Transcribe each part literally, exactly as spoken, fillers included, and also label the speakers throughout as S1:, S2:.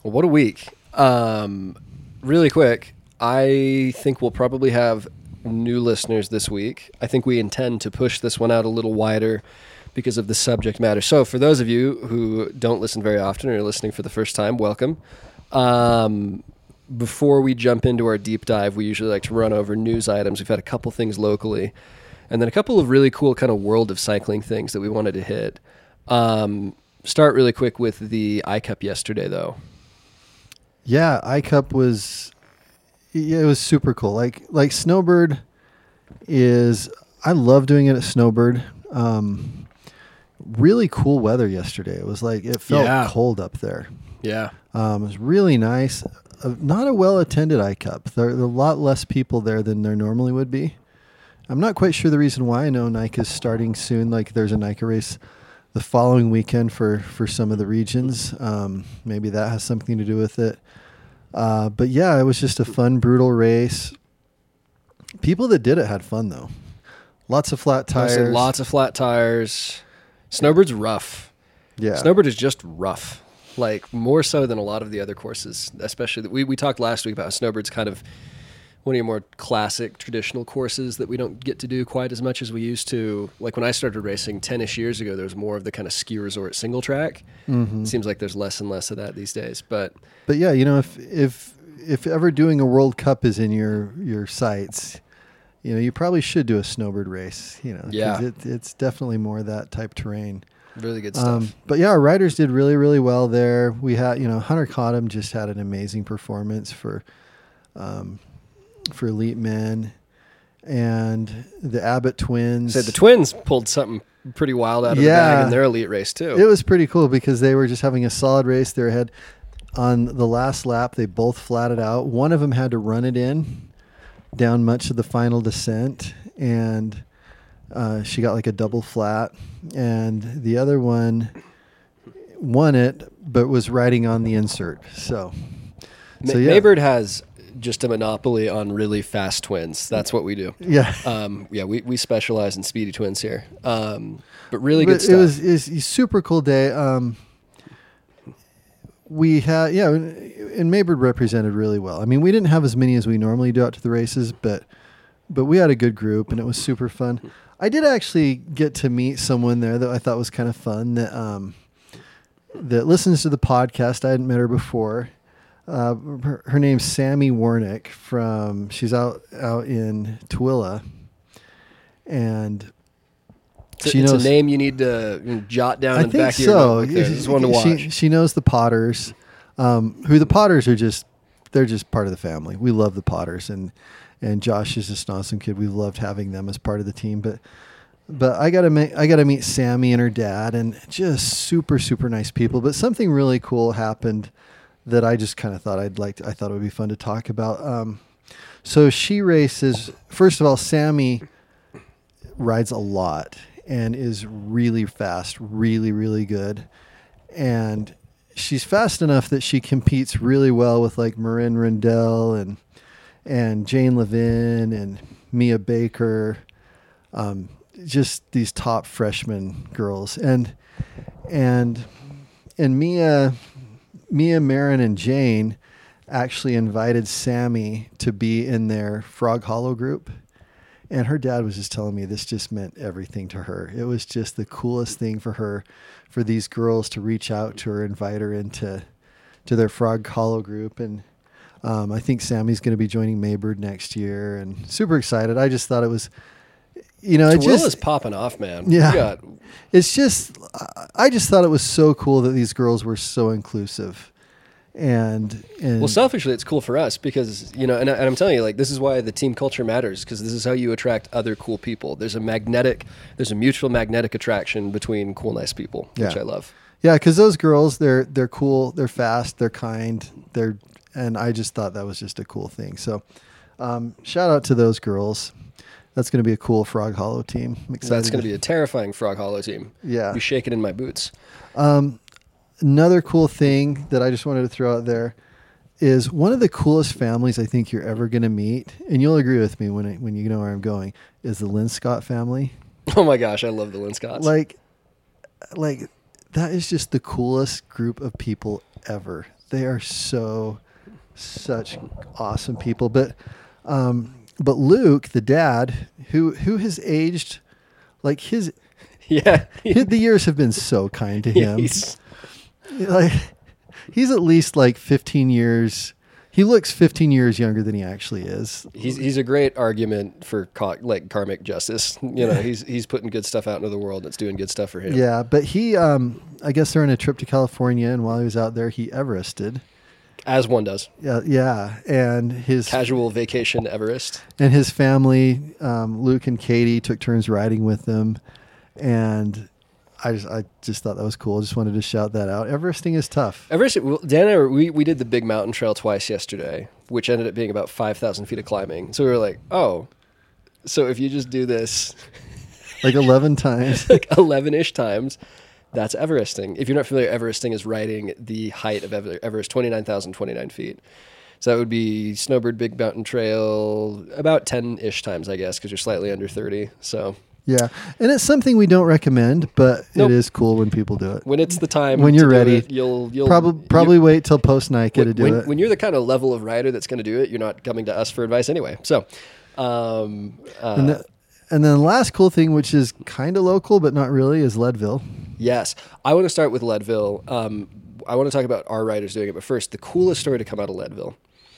S1: Well, what a week. Um, really quick, I think we'll probably have new listeners this week. I think we intend to push this one out a little wider because of the subject matter. So for those of you who don't listen very often or are listening for the first time, welcome. Um, before we jump into our deep dive, we usually like to run over news items. We've had a couple things locally and then a couple of really cool kind of world of cycling things that we wanted to hit. Um, start really quick with the I Cup yesterday, though.
S2: Yeah, I Cup was, yeah, it was super cool. Like, like Snowbird is, I love doing it at Snowbird. Um, really cool weather yesterday. It was like, it felt
S1: Yeah.
S2: cold up there.
S1: Yeah.
S2: Um, it was really nice. Uh, not a well-attended I Cup. There, there are a lot less people there than there normally would be. I'm not quite sure the reason why. I know Nike is starting soon. Like there's a Nike race the following weekend for, for some of the regions. Um, maybe that has something to do with it. Uh, but yeah, it was just a fun, brutal race. People that did it had fun though. Lots of flat tires.
S1: Honestly, lots of flat tires. Snowbird's rough.
S2: Yeah.
S1: Snowbird is just rough. Like more so than a lot of the other courses, especially we, we talked last week about how Snowbird's kind of one of your more classic traditional courses that we don't get to do quite as much as we used to. Like when I started racing ten-ish years ago, there was more of the kind of ski resort single track.
S2: Mm-hmm.
S1: It seems like there's less and less of that these days. But
S2: But yeah, you know, if if if ever doing a World Cup is in your your sights, you know, you probably should do a Snowbird race. You know, 'cause
S1: Yeah.
S2: it, it's definitely more that type terrain.
S1: really good stuff.
S2: Um, but yeah, our riders did really, really well there. We had, you know, Hunter Cottam just had an amazing performance for, um, for elite men, and the Abbott twins.
S1: So the twins pulled something pretty wild out of
S2: Yeah.
S1: the bag in their elite race too.
S2: It was pretty cool because they were just having a solid race. They were ahead on the last lap. They both flatted out. One of them had to run it in down much of the final descent, and uh, she got like a double flat. And the other one won it, but was riding on the insert. So,
S1: Ma-
S2: so yeah,
S1: Maybird has just a monopoly on really fast twins. That's what we do.
S2: yeah.
S1: Um, yeah, we, we specialize in speedy twins here. Um, but really
S2: But
S1: good stuff.
S2: It was, it was a super cool day. Um, we had, yeah, and Maybird represented really well. I mean, we didn't have as many as we normally do out to the races, but but we had a good group, and it was super fun. I did actually get to meet someone there that I thought was kind of fun, that um, that listens to the podcast. I hadn't met her before. Uh, her, her name's Sammy Warnick from, she's out, out in Tooele, and
S1: It's, a,
S2: she
S1: it's
S2: knows
S1: a name you need to jot down
S2: I
S1: in the
S2: think
S1: back of your
S2: so.
S1: notebook there. This is one to watch.
S2: She, she knows the Potters, um, who the Potters are just, they're just part of the family. We love the Potters, and, and Josh is just an awesome kid. We've loved having them as part of the team, but, but I got to meet, I got to meet Sammy and her dad, and just super, super nice people. But something really cool happened that I just kind of thought I'd like to, I thought it would be fun to talk about. Um, so she races, first of all, Sammy rides a lot and is really fast, really, really good. And she's fast enough that she competes really well with like Marin Rindell and, and Jane Levin and Mia Baker, um, just these top freshman girls. And, and, and Mia, Mia, Marin, and Jane actually invited Sammy to be in their Frog Hollow group. And her dad was just telling me this just meant everything to her. It was just the coolest thing for her, for these girls to reach out to her, invite her into to their Frog Hollow group. And um, I think Sammy's going to be joining Maybird next year, and super excited. I just thought it was, you know, it
S1: Tooele
S2: just
S1: is popping off, man.
S2: Yeah.
S1: We got,
S2: it's just, I just thought it was so cool that these girls were so inclusive. And, and
S1: well, selfishly, it's cool for us because, you know, and, I- and I'm telling you, like, this is why the team culture matters, because this is how you attract other cool people. There's a magnetic, there's a mutual magnetic attraction between cool, nice people, which
S2: Yeah.
S1: I love.
S2: yeah, because those girls, they're they're cool, they're fast, they're kind, they're, and I just thought that was just a cool thing. So, um, shout out to those girls. That's going to be a cool Frog Hollow team. I'm excited.
S1: That's going to be a terrifying Frog Hollow team.
S2: Yeah.
S1: Be shaking in my boots.
S2: Um, another cool thing that I just wanted to throw out there is one of the coolest families I think you're ever going to meet, and you'll agree with me when it, when you know where I'm going, is the Lynn Scott family.
S1: Oh my gosh, I love the Lynn Scotts.
S2: Like, like that is just the coolest group of people ever. they are so such awesome people. But um, but Luke, the dad, who who has aged like his
S1: Yeah.
S2: his, the years have been so kind to him.
S1: He's-
S2: Like he's at least like fifteen years. He looks fifteen years younger than he actually is.
S1: He's he's a great argument for ca- like karmic justice. You know, he's he's putting good stuff out into the world. It's doing good stuff for him.
S2: Yeah, but he, um, I guess they're on a trip to California, and while he was out there, he Everested.
S1: As one does.
S2: Yeah, yeah, and his
S1: Casual vacation Everest.
S2: and his family, um, Luke and Katie, took turns riding with them, and I just I just thought that was cool. Just wanted to shout that out. Everesting is tough.
S1: Everest, well, Dan and I, were- we, we did the big mountain trail twice yesterday, which ended up being about five thousand feet of climbing. So we were like, oh, so if you just do this
S2: Like eleven times.
S1: like eleven-ish times, that's Everesting. If you're not familiar, Everesting is riding the height of Ever- Everest, twenty-nine thousand twenty-nine feet. So that would be Snowbird Big Mountain Trail about ten-ish times, I guess, because you're slightly under thirty. So
S2: Yeah, and it's something we don't recommend, but
S1: Nope.
S2: it is cool when people do it.
S1: when it's the time,
S2: When
S1: to
S2: you're
S1: do
S2: ready,
S1: it, you'll you'll
S2: Probably
S1: you-
S2: probably wait till post Nike
S1: when,
S2: to do
S1: when,
S2: it.
S1: when you're the kind of level of rider that's going to do it, you're not coming to us for advice anyway. So, um, uh,
S2: and, the, and then the last cool thing, which is kind of local but not really, is Leadville.
S1: yes, I want to start with Leadville. Um, I want to talk about our riders doing it, but first, the coolest story to come out of Leadville,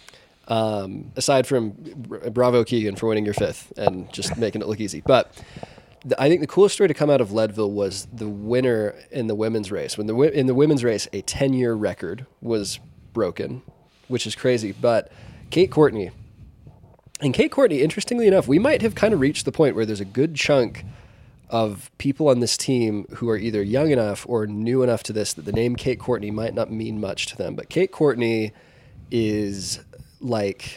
S1: um, aside from br- bravo Keegan for winning your fifth and just making it look easy, but the, I think the coolest story to come out of Leadville was the winner in the women's race. When the wi- in the women's race, a ten-year record was broken, which is crazy. But Kate Courtney, and Kate Courtney, interestingly enough, we might have kind of reached the point where there's a good chunk of people on this team who are either young enough or new enough to this that the name Kate Courtney might not mean much to them. But Kate Courtney is like,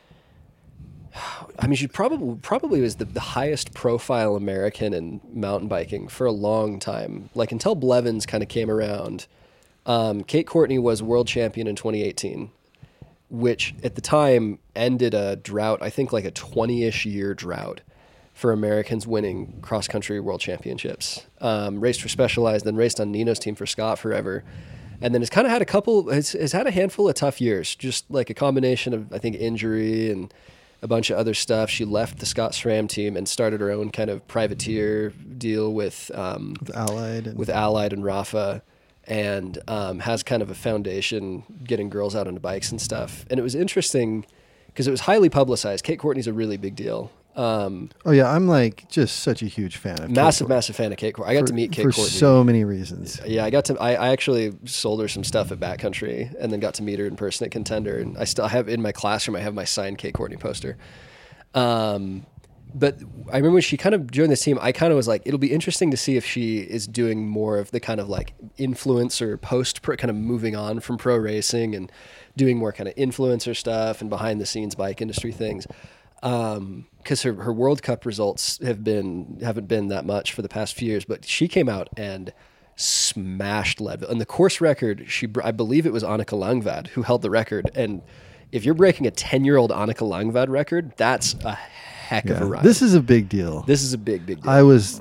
S1: I mean, she probably probably was the, the highest profile American in mountain biking for a long time. Like until Blevins kind of came around, um, Kate Courtney was world champion in twenty eighteen, which at the time ended a drought, I think like a twenty-ish year drought for Americans winning cross-country world championships. Um, raced for Specialized, then raced on Nino's team for Scott forever. And then has kind of had a couple, has, has had a handful of tough years, just like a combination of, I think, injury and a bunch of other stuff. She left the Scott SRAM team and started her own kind of privateer deal with um,
S2: With Allied. And
S1: with Allied and Rafa, and um, has kind of a foundation getting girls out onto bikes and stuff. And it was interesting because it was highly publicized. Kate Courtney's a really big deal. Um,
S2: oh yeah, I'm like just such a huge fan of Kate
S1: massive,
S2: Courtney.
S1: massive fan of Kate Courtney. I got
S2: for,
S1: to meet Kate
S2: for
S1: Courtney.
S2: so many reasons.
S1: Yeah, I got to. I, I actually sold her some stuff at Backcountry, and then got to meet her in person at Contender. And I still have in my classroom. I have my signed Kate Courtney poster. Um, but I remember when she kind of joined this team, I kind of was like, it'll be interesting to see if she is doing more of the kind of like influencer post pro, kind of moving on from pro racing and doing more kind of influencer stuff and behind the scenes bike industry things. Um, cause her, her World Cup results have been, haven't been that much for the past few years, but she came out and smashed Leadville. And the course record, she, I believe it was Annika Langvad who held the record. And if you're breaking a ten year old Annika Langvad record, that's a heck of a
S2: Yeah.
S1: ride.
S2: This is a big deal.
S1: This is a big, big deal.
S2: I was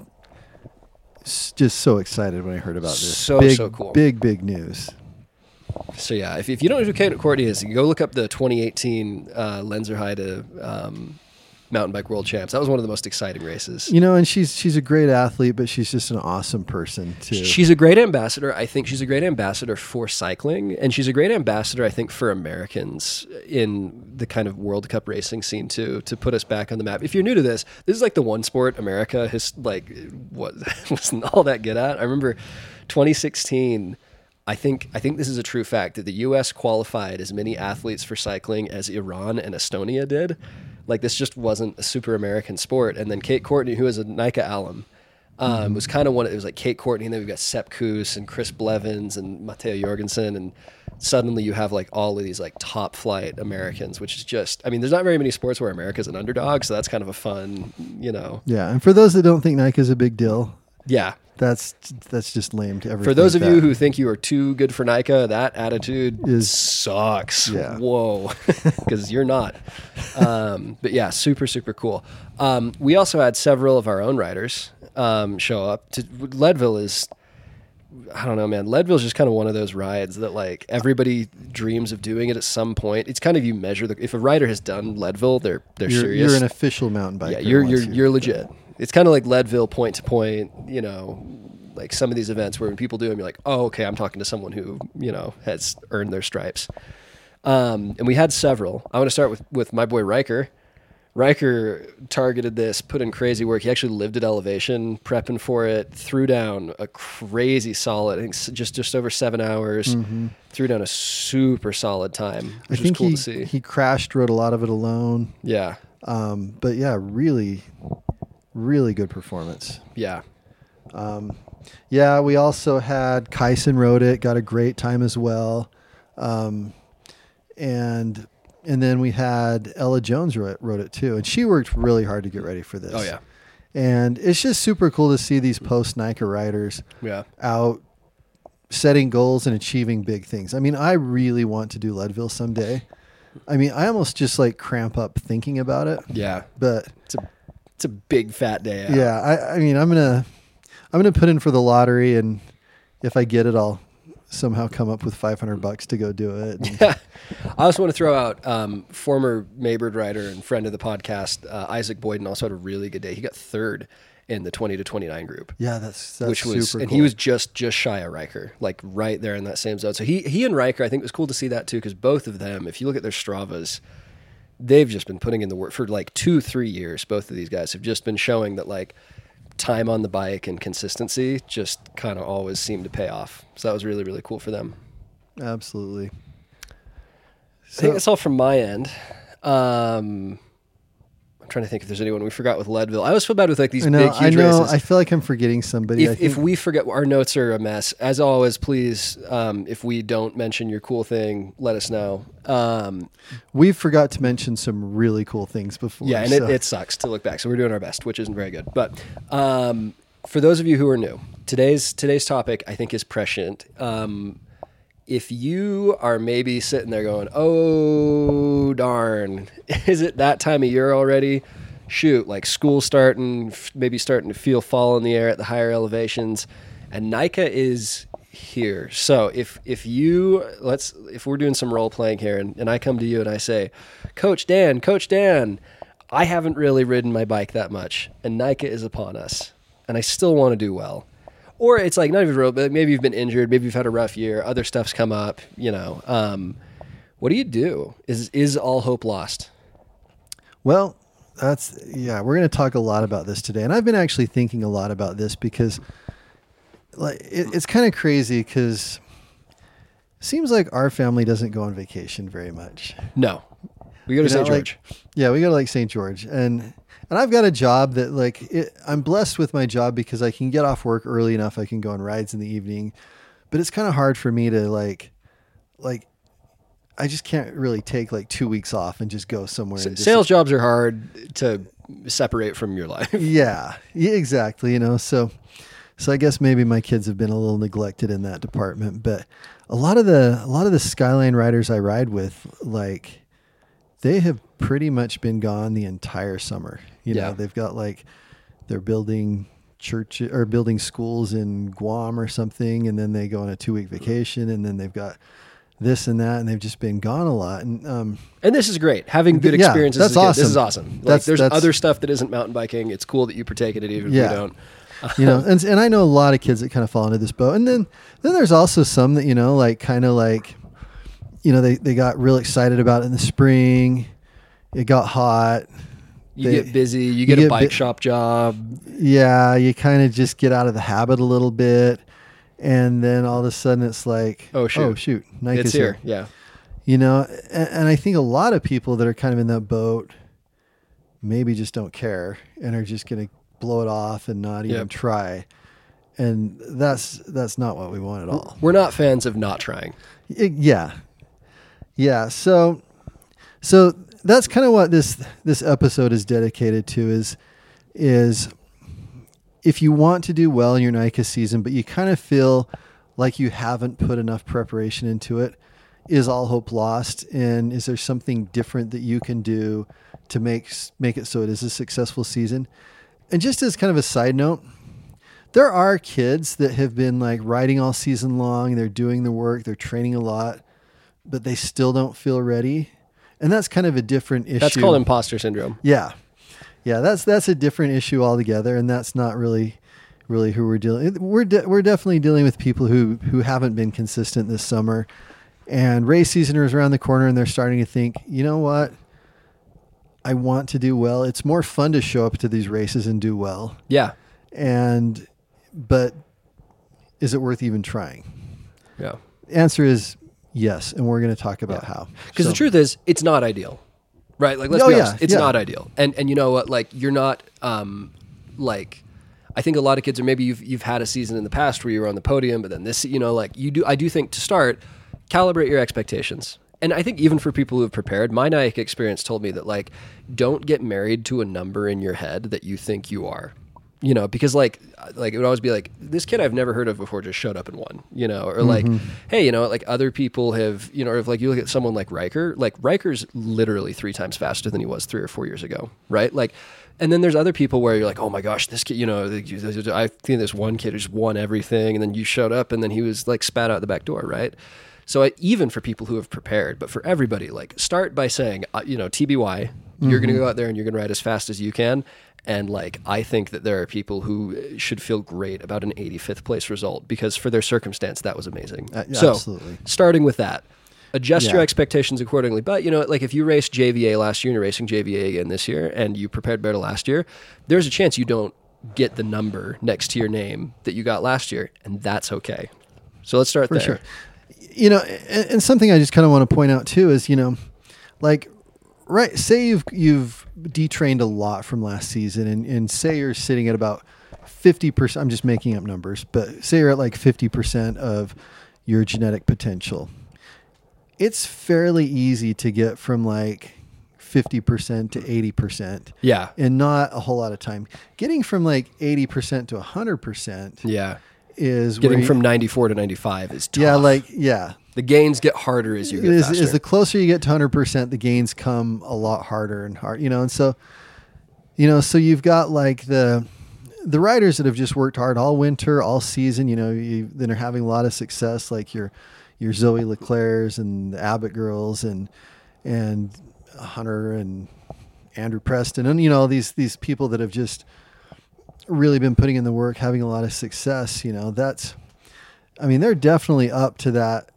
S2: s- just so excited when I heard about this.
S1: So,
S2: big,
S1: so cool.
S2: Big, big news.
S1: So yeah, if, if you don't know who Kate Courtney is, you go look up the twenty eighteen uh, Lenzerheide um, mountain bike world champs. That was one of the most exciting races.
S2: You know, and she's she's a great athlete, but she's just an awesome person too.
S1: She's a great ambassador. I think she's a great ambassador for cycling, and she's a great ambassador, I think, for Americans in the kind of World Cup racing scene too, to put us back on the map. If you're new to this, this is like the one sport America has like what wasn't all that good at. I remember twenty sixteen. I think I think this is a true fact that the U S qualified as many athletes for cycling as Iran and Estonia did. Like this just wasn't a super American sport. And then Kate Courtney, who is a NICA alum, um, mm-hmm. was kind of one. It was like Kate Courtney, and then we've got Sepp Kuss and Chris Blevins and Matteo Jorgensen, and suddenly you have like all of these like top flight Americans, which is just. I mean, there's not very many sports where America's an underdog, so that's kind of a fun, you know.
S2: Yeah, and for those that don't think Nike is a big deal,
S1: yeah.
S2: That's that's just lame to ever.
S1: For those of
S2: that.
S1: you who think you are too good for NICA, that attitude
S2: Is-
S1: sucks.
S2: Yeah.
S1: Whoa, because you're not. Um, but yeah, super super cool. Um, we also had several of our own riders um, show up. To, Leadville is I don't know, man. Leadville's just kind of one of those rides that like everybody dreams of doing it at some point. It's kind of you measure the if a rider has done Leadville, they're they're
S2: You're,
S1: serious.
S2: you're an official mountain biker.
S1: Yeah, you're you're
S2: once
S1: you're legit. It's kind of like Leadville point to point, you know, like some of these events where when people do them, you're like, oh, okay, I'm talking to someone who, you know, has earned their stripes. Um, and we had several. I want to start with, with my boy Riker. Riker targeted this, put in crazy work. He actually lived at elevation, prepping for it, threw down a crazy solid, I think s- just, just over seven hours,
S2: Mm-hmm.
S1: threw down a super solid time, which
S2: I think
S1: was cool
S2: he,
S1: to see.
S2: he crashed, rode a lot of it alone.
S1: Yeah.
S2: Um, but yeah, really, really good performance.
S1: Yeah.
S2: Um, yeah, we also had Kyson rode it, got a great time as well. Um, and and then we had Ella Jones wrote, wrote it too, and she worked really hard to get ready for this.
S1: Oh, yeah.
S2: And it's just super cool to see these post-Nika riders
S1: Yeah.
S2: out setting goals and achieving big things. I mean, I really want to do Leadville someday. I mean, I almost just like cramp up thinking about it.
S1: Yeah.
S2: But
S1: It's a it's a big fat day out.
S2: yeah, I, I mean, I'm gonna I'm gonna put in for the lottery, and if I get it, I'll somehow come up with five hundred bucks to go do it. And
S1: I also want to throw out um, former Maybird rider and friend of the podcast, uh, Isaac Boyden, also had a really good day. He got third in the twenty to twenty-nine group.
S2: yeah, that's that's
S1: which was
S2: super
S1: and
S2: cool.
S1: he was just just shy of Riker, like right there in that same zone. So he he and Riker, I think it was cool to see that too, because both of them, if you look at their Stravas, they've just been putting in the work for like two three years. Both of these guys have just been showing that like time on the bike and consistency just kind of always seem to pay off. So that was really really cool for them.
S2: Absolutely.
S1: I think
S2: So,
S1: that's all from my end. Um, I'm trying to think if there's anyone we forgot with Leadville. I always feel bad with like these
S2: I know,
S1: big huge
S2: I know.
S1: races.
S2: I feel like I'm forgetting somebody. I
S1: If,
S2: think,
S1: if we forget, our notes are a mess. As always, please, um, if we don't mention your cool thing, let us know. Um,
S2: we forgot to mention some really cool things before.
S1: yeah, and
S2: so-
S1: it, it sucks to look back. So we're doing our best, which isn't very good. But um, for those of you who are new, today's today's topic I think is prescient. Um, if you are maybe sitting there going, "Oh darn, is it that time of year already?" Shoot, like school starting, f- maybe starting to feel fall in the air at the higher elevations, and Nika is here. So if if you let's if we're doing some role playing here, and, and I come to you and I say, Coach Dan, Coach Dan, I haven't really ridden my bike that much, and Nika is upon us, and I still want to do well. Or it's like not even real, but maybe you've been injured, maybe you've had a rough year, other stuff's come up, you know. Um, what do you do? Is is all hope lost?
S2: Well, that's yeah. We're going to talk a lot about this today, and I've been actually thinking a lot about this because, like, it, it's kind of crazy because it seems like our family doesn't go on vacation very much.
S1: No. We go to
S2: You know,
S1: Saint George.
S2: like- yeah, we go to like Saint George, and and I've got a job that like it, I'm blessed with my job because I can get off work early enough. I can go on rides in the evening, but it's kind of hard for me to like, like, I just can't really take like two weeks off and just go somewhere.
S1: S-
S2: and just,
S1: Sales jobs are hard to separate from your life.
S2: Yeah, yeah, exactly. You know, so so I guess maybe my kids have been a little neglected in that department, but a lot of the a lot of the Skyline riders I ride with, like, they have pretty much been gone the entire summer. You know,
S1: Yeah.
S2: they've got like they're building church or building schools in Guam or something, and then they go on a two week vacation, and then they've got this and that, and they've just been gone a lot. And um,
S1: And this is great. Having good
S2: Yeah,
S1: experiences
S2: that's
S1: is good.
S2: awesome.
S1: This is awesome. Like,
S2: That's-
S1: there's
S2: that's-
S1: other stuff that isn't mountain biking. It's cool that you partake in it even if
S2: Yeah.
S1: we don't.
S2: you know, and and I know a lot of kids that kind of fall into this boat, and then then there's also some that you know, like kind of like, you know, they they got real excited about it in the spring. It got hot.
S1: You
S2: They-
S1: get busy. You
S2: you
S1: get a
S2: get
S1: bike
S2: bu-
S1: shop job.
S2: Yeah, you kind of just get out of the habit a little bit, and then all of a sudden it's like,
S1: Oh, shoot.
S2: oh shoot, Nike's
S1: It's here. Yeah.
S2: You know, and, and I think a lot of people that are kind of in that boat maybe just don't care and are just going to blow it off and not even
S1: Yep.
S2: try. And that's that's not what we want at all.
S1: We're not fans of not trying.
S2: It- yeah. Yeah, so so that's kind of what this this episode is dedicated to is is if you want to do well in your Nika season, but you kind of feel like you haven't put enough preparation into it, is all hope lost? And is there something different that you can do to make make it so it is a successful season? And just as kind of a side note, there are kids that have been like riding all season long. They're doing the work. They're training a lot, but they still don't feel ready. And that's kind of a different issue.
S1: That's called imposter syndrome.
S2: Yeah. Yeah. That's, that's a different issue altogether. And that's not really, really who we're dealing. We're, de- we're definitely dealing with people who, who haven't been consistent this summer, and race season is around the corner and they're starting to think, you know what? I want to do well. It's more fun to show up to these races and do well.
S1: Yeah.
S2: And, but is it worth even trying?
S1: Yeah.
S2: Answer is yes. And we're going to talk about
S1: Yeah.
S2: how.
S1: Because
S2: So-
S1: the truth is, it's not ideal, right? Like, let's
S2: Oh,
S1: be
S2: yeah,
S1: honest, it's
S2: yeah.
S1: not ideal. And and you know what? Like, you're not, um, like, I think a lot of kids, or maybe you've you've had a season in the past where you were on the podium, but then this, you know, like you do. I do think to start, calibrate your expectations. And I think even for people who have prepared, my Nike experience told me that, like, don't get married to a number in your head that you think you are. You know, because like, like it would always be like, this kid I've never heard of before just showed up and won, you know, or like,
S2: Mm-hmm.
S1: hey, you know, like other people have, you know, or if like you look at someone like Riker, like Riker's literally three times faster than he was three or four years ago, right? Like, and then there's other people where you're like, oh my gosh, this kid, you know, I think this one kid who just won everything, and then you showed up and then he was like spat out the back door, right? So I, even for people who have prepared, but for everybody, like start by saying, uh, you know, T B Y, mm-hmm. you're going to go out there and you're going to ride as fast as you can. And like, I think that there are people who should feel great about an eighty-fifth place result because for their circumstance, that was amazing.
S2: Uh, yeah,
S1: so
S2: absolutely.
S1: Starting with that, adjust
S2: Yeah.
S1: your expectations accordingly. But you know, like if you raced J V A last year and you're racing J V A again this year and you prepared better last year, there's a chance you don't get the number next to your name that you got last year. And that's okay. So let's start
S2: For
S1: there.
S2: sure. You know, and, and something I just kind of want to point out too is, you know, like, right, say you've you've detrained a lot from last season, and, and say you're sitting at about fifty percent. I'm just making up numbers, but say you're at like fifty percent of your genetic potential. It's fairly easy to get from like fifty percent to eighty percent.
S1: Yeah.
S2: And not a whole lot of time. Getting from like eighty percent to one hundred percent
S1: Yeah.
S2: is
S1: Getting
S2: where you-
S1: from ninety-four to ninety-five is tough.
S2: yeah, like, yeah.
S1: the gains get harder as you get
S2: Is,
S1: faster.
S2: is the closer you get to one hundred percent, the gains come a lot harder and hard, you know, and so, you know, so you've got like the, the riders that have just worked hard all winter, all season, you know, you then are having a lot of success, like your, your Zoe Leclerc's and the Abbott girls and, and Hunter and Andrew Preston and, you know, these, these people that have just really been putting in the work, having a lot of success, you know, that's, I mean, they're definitely up to that.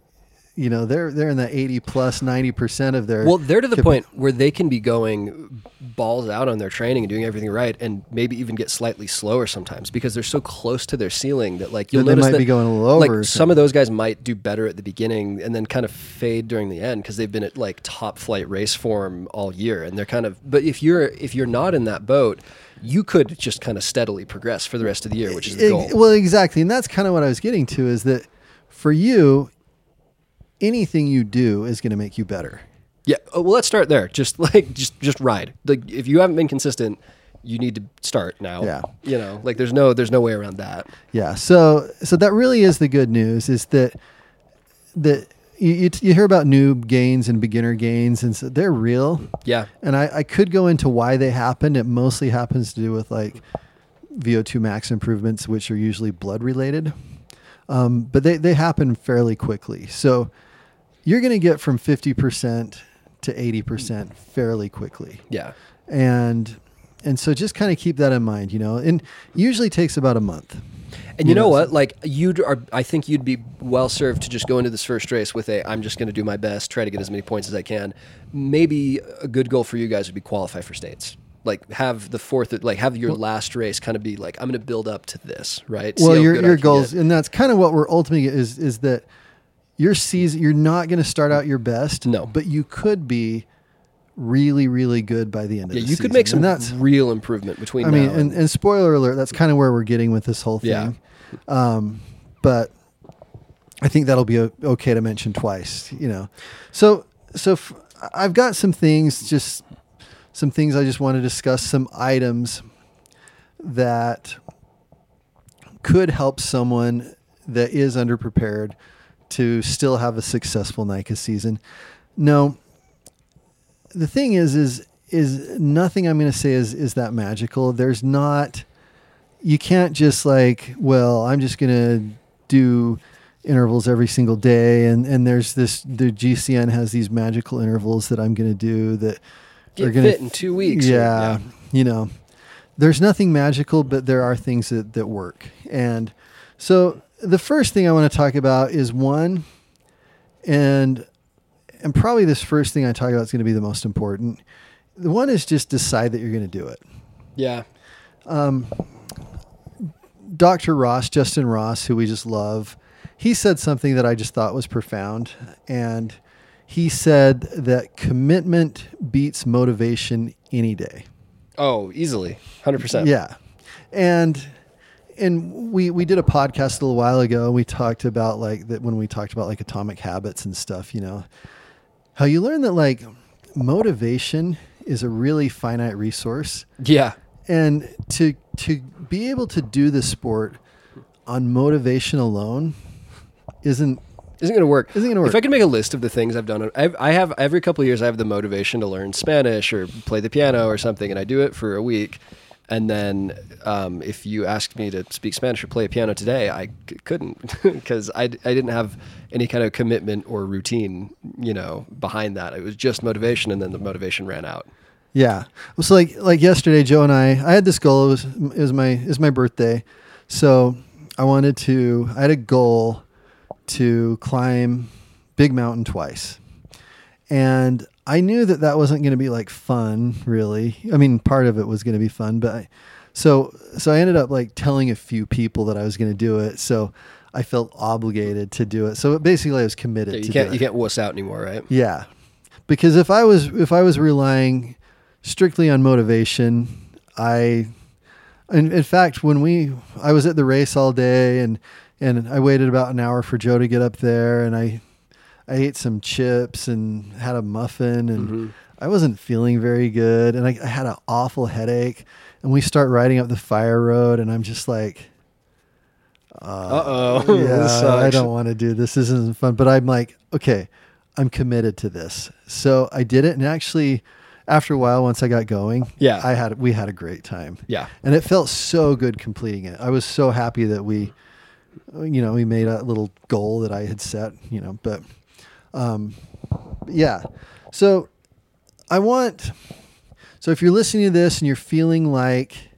S2: You know, they're they're in the eighty plus ninety percent of their.
S1: Well, they're to the
S2: cap-
S1: point where they can be going balls out on their training and doing everything right, and maybe even get slightly slower sometimes because they're so close to their ceiling that like you'll
S2: That they
S1: notice
S2: might
S1: that
S2: be going a little over or
S1: Like some
S2: something.
S1: of those guys might do better at the beginning and then kind of fade during the end because they've been at like top flight race form all year, and they're kind of. But if you're if you're not in that boat, you could just kind of steadily progress for the rest of the year, which is the
S2: Ex-
S1: goal.
S2: Well, exactly, and that's kind of what I was getting to is that for you, anything you do is going to make you better.
S1: Yeah. Oh, well, let's start there. Just like just just ride. Like if you haven't been consistent, you need to start now.
S2: Yeah.
S1: You know, like there's no there's no way around that.
S2: Yeah. So so that really is the good news is that that you you, you hear about noob gains and beginner gains, and so they're real.
S1: Yeah.
S2: And I, I could go into why they happen. It mostly happens to do with like V O two max improvements, which are usually blood related. Um, but they, they happen fairly quickly. So you're going to get from fifty percent to eighty percent fairly quickly.
S1: Yeah.
S2: And, and so just kind of keep that in mind, you know, and usually takes about a month.
S1: And you,
S2: You
S1: know,
S2: know,
S1: what? Like you'd are, I think you'd be well served to just go into this first race with a, I'm just going to do my best, try to get as many points as I can. Maybe a good goal for you guys would be qualify for states. Like have the fourth, like have your last race kind of be like, I'm going to build up to this, right? See
S2: Well,
S1: how
S2: your
S1: good I
S2: your
S1: can
S2: goals,
S1: get.
S2: and that's kind of what we're ultimately is is that your season you're not going to start out your best,
S1: No.
S2: but you could be really really good by the end of
S1: Yeah,
S2: the
S1: you
S2: season.
S1: could make some
S2: And that's
S1: real improvement between
S2: I
S1: now
S2: mean, and,
S1: and,
S2: and spoiler alert, that's kind of where we're getting with this whole thing.
S1: Yeah.
S2: Um, but I think that'll be o- okay to mention twice, you know. So so f- I've got some things just some things I just want to discuss, some items that could help someone that is underprepared to still have a successful NICA season. No, the thing is, is, is nothing I'm going to say is, is that magical. There's not, you can't just like, well, I'm just going to do intervals every single day. And, and there's this, the G C N has these magical intervals that I'm going to do that
S1: Get
S2: are going to
S1: fit in two weeks.
S2: Yeah,
S1: or- yeah.
S2: You know, there's nothing magical, but there are things that, that work. And so the first thing I want to talk about is one, and, and probably this first thing I talk about is going to be the most important. The one is just decide that you're going to do it.
S1: Yeah.
S2: Um, Doctor Ross, Justin Ross, who we just love, he said something that I just thought was profound. And he said that commitment beats motivation any day.
S1: Oh, easily. one hundred percent.
S2: Yeah. And and we we did a podcast a little while ago. We talked about like that when we talked about like atomic habits and stuff, you know, how you learn that like motivation is a really finite resource.
S1: Yeah.
S2: And to to be able to do the sport on motivation alone isn't
S1: Isn't going to work.
S2: Isn't gonna work.
S1: If I could make a list of the things I've done, I've, I have every couple of years I have the motivation to learn Spanish or play the piano or something, and I do it for a week. And then um, if you asked me to speak Spanish or play a piano today, I c- couldn't because I, I didn't have any kind of commitment or routine, you know, behind that. It was just motivation, and then the motivation ran out.
S2: Yeah. Well, so like like yesterday, Joe and I, I had this goal. It was it was my it was my birthday, so I wanted to. I had a goal to climb Big Mountain twice, and I knew that that wasn't going to be like fun, really. I mean, part of it was going to be fun, but I, so so I ended up like telling a few people that I was going to do it. So I felt obligated to do it. So basically, I was committed.
S1: Yeah, you
S2: to
S1: can't
S2: do it.
S1: you can't wuss out anymore, right?
S2: Yeah, because if I was if I was relying strictly on motivation, I, in, in fact, when we I was at the race all day and and I waited about an hour for Joe to get up there, and I I ate some chips and had a muffin, and
S1: Mm-hmm.
S2: I wasn't feeling very good, and I, I had an awful headache. And we start riding up the fire road, and I'm just like,
S1: Uh oh.
S2: yeah, I don't want to do this. This isn't fun. But I'm like, okay, I'm committed to this. So I did it, and actually, after a while, once I got going,
S1: Yeah.
S2: I had we had a great time.
S1: Yeah.
S2: And it felt so good completing it. I was so happy that we, you know, we made a little goal that I had set. You know, but, um, yeah. So I want. So if you're listening to this and you're feeling like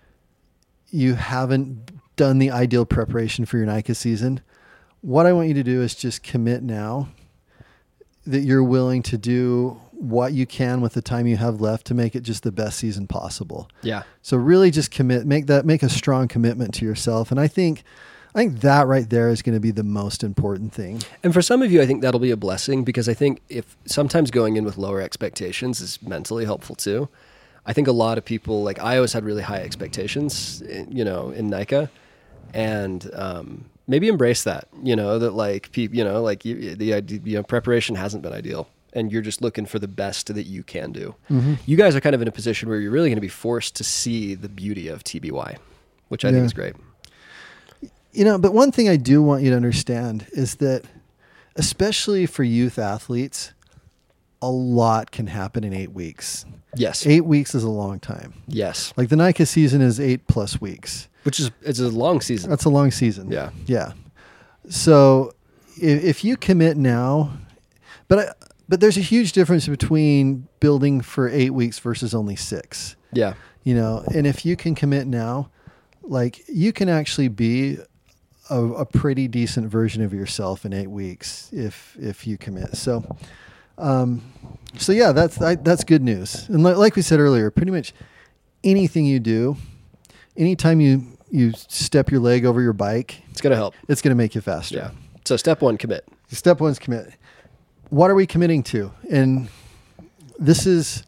S2: you haven't done the ideal preparation for your NICA season, what I want you to do is just commit now that you're willing to do what you can with the time you have left to make it just the best season possible.
S1: Yeah.
S2: So really just commit, make that, make a strong commitment to yourself. And I think, I think that right there is going to be the most important thing.
S1: And for some of you, I think that'll be a blessing because I think if sometimes going in with lower expectations is mentally helpful too. I think a lot of people, like I always had really high expectations, you know, in NICA, and um, maybe embrace that, you know, that like people, you know, like you, the idea, you know, preparation hasn't been ideal, and you're just looking for the best that you can do.
S2: Mm-hmm.
S1: You guys are kind of in a position where you're really going to be forced to see the beauty of T B Y, which I
S2: Yeah.
S1: think is great.
S2: You know, but one thing I do want you to understand is that, especially for youth athletes, a lot can happen in eight weeks.
S1: Yes.
S2: Eight weeks is a long time.
S1: Yes.
S2: Like the NICA season is eight plus weeks.
S1: Which is, it's a long season.
S2: That's a long season.
S1: Yeah.
S2: Yeah. So if, if you commit now, but I, but there's a huge difference between building for eight weeks versus only six.
S1: Yeah.
S2: You know, and if you can commit now, like you can actually be a, a pretty decent version of yourself in eight weeks if if you commit. So, um, so yeah, that's I, that's good news. And li- like we said earlier, pretty much anything you do, anytime you you step your leg over your bike,
S1: It's going to help.
S2: it's going to make you faster.
S1: Yeah. So step one, commit.
S2: Step one's commit. What are we committing to? And this is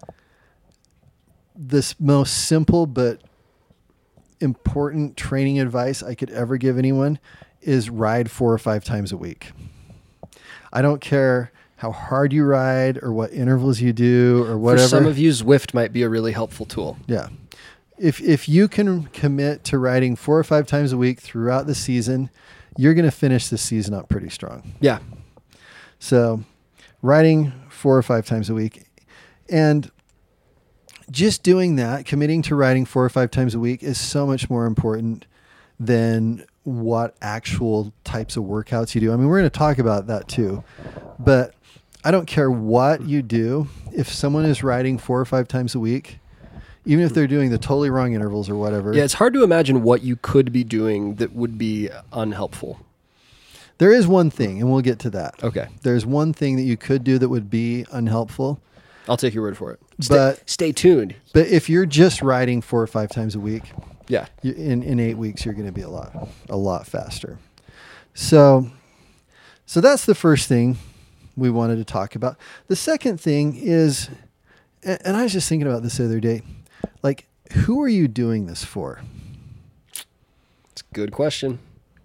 S2: this most simple but important training advice I could ever give anyone is ride four or five times a week. I don't care how hard you ride or what intervals you do or whatever.
S1: For some of you, Zwift might be a really helpful tool.
S2: Yeah. If if you can commit to riding four or five times a week throughout the season, you're going to finish the season up pretty strong.
S1: Yeah.
S2: So riding four or five times a week. And just doing that, committing to riding four or five times a week is so much more important than what actual types of workouts you do. I mean, we're going to talk about that too, but I don't care what you do. If someone is riding four or five times a week, even if they're doing the totally wrong intervals or whatever.
S1: Yeah, it's hard to imagine what you could be doing that would be unhelpful.
S2: There is one thing, and we'll get to that.
S1: Okay.
S2: There's one thing that you could do that would be unhelpful.
S1: I'll take your word for it. Stay,
S2: But
S1: stay tuned.
S2: But if you're just riding four or five times a week,
S1: Yeah.
S2: you, in in eight weeks you're going to be a lot a lot faster. So, so that's the first thing we wanted to talk about. The second thing is, and, and I was just thinking about this the other day, like, who are you doing this for?
S1: It's a good question.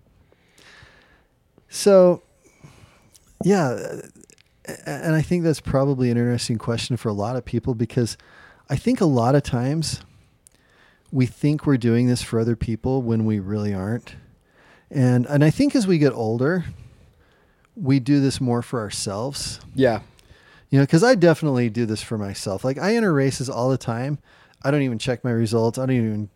S2: So, yeah, and I think that's probably an interesting question for a lot of people, because I think a lot of times we think we're doing this for other people when we really aren't. And and I think as we get older, we do this more for ourselves.
S1: Yeah.
S2: You know, because I definitely do this for myself. Like, I enter races all the time. I don't even check my results. I don't even,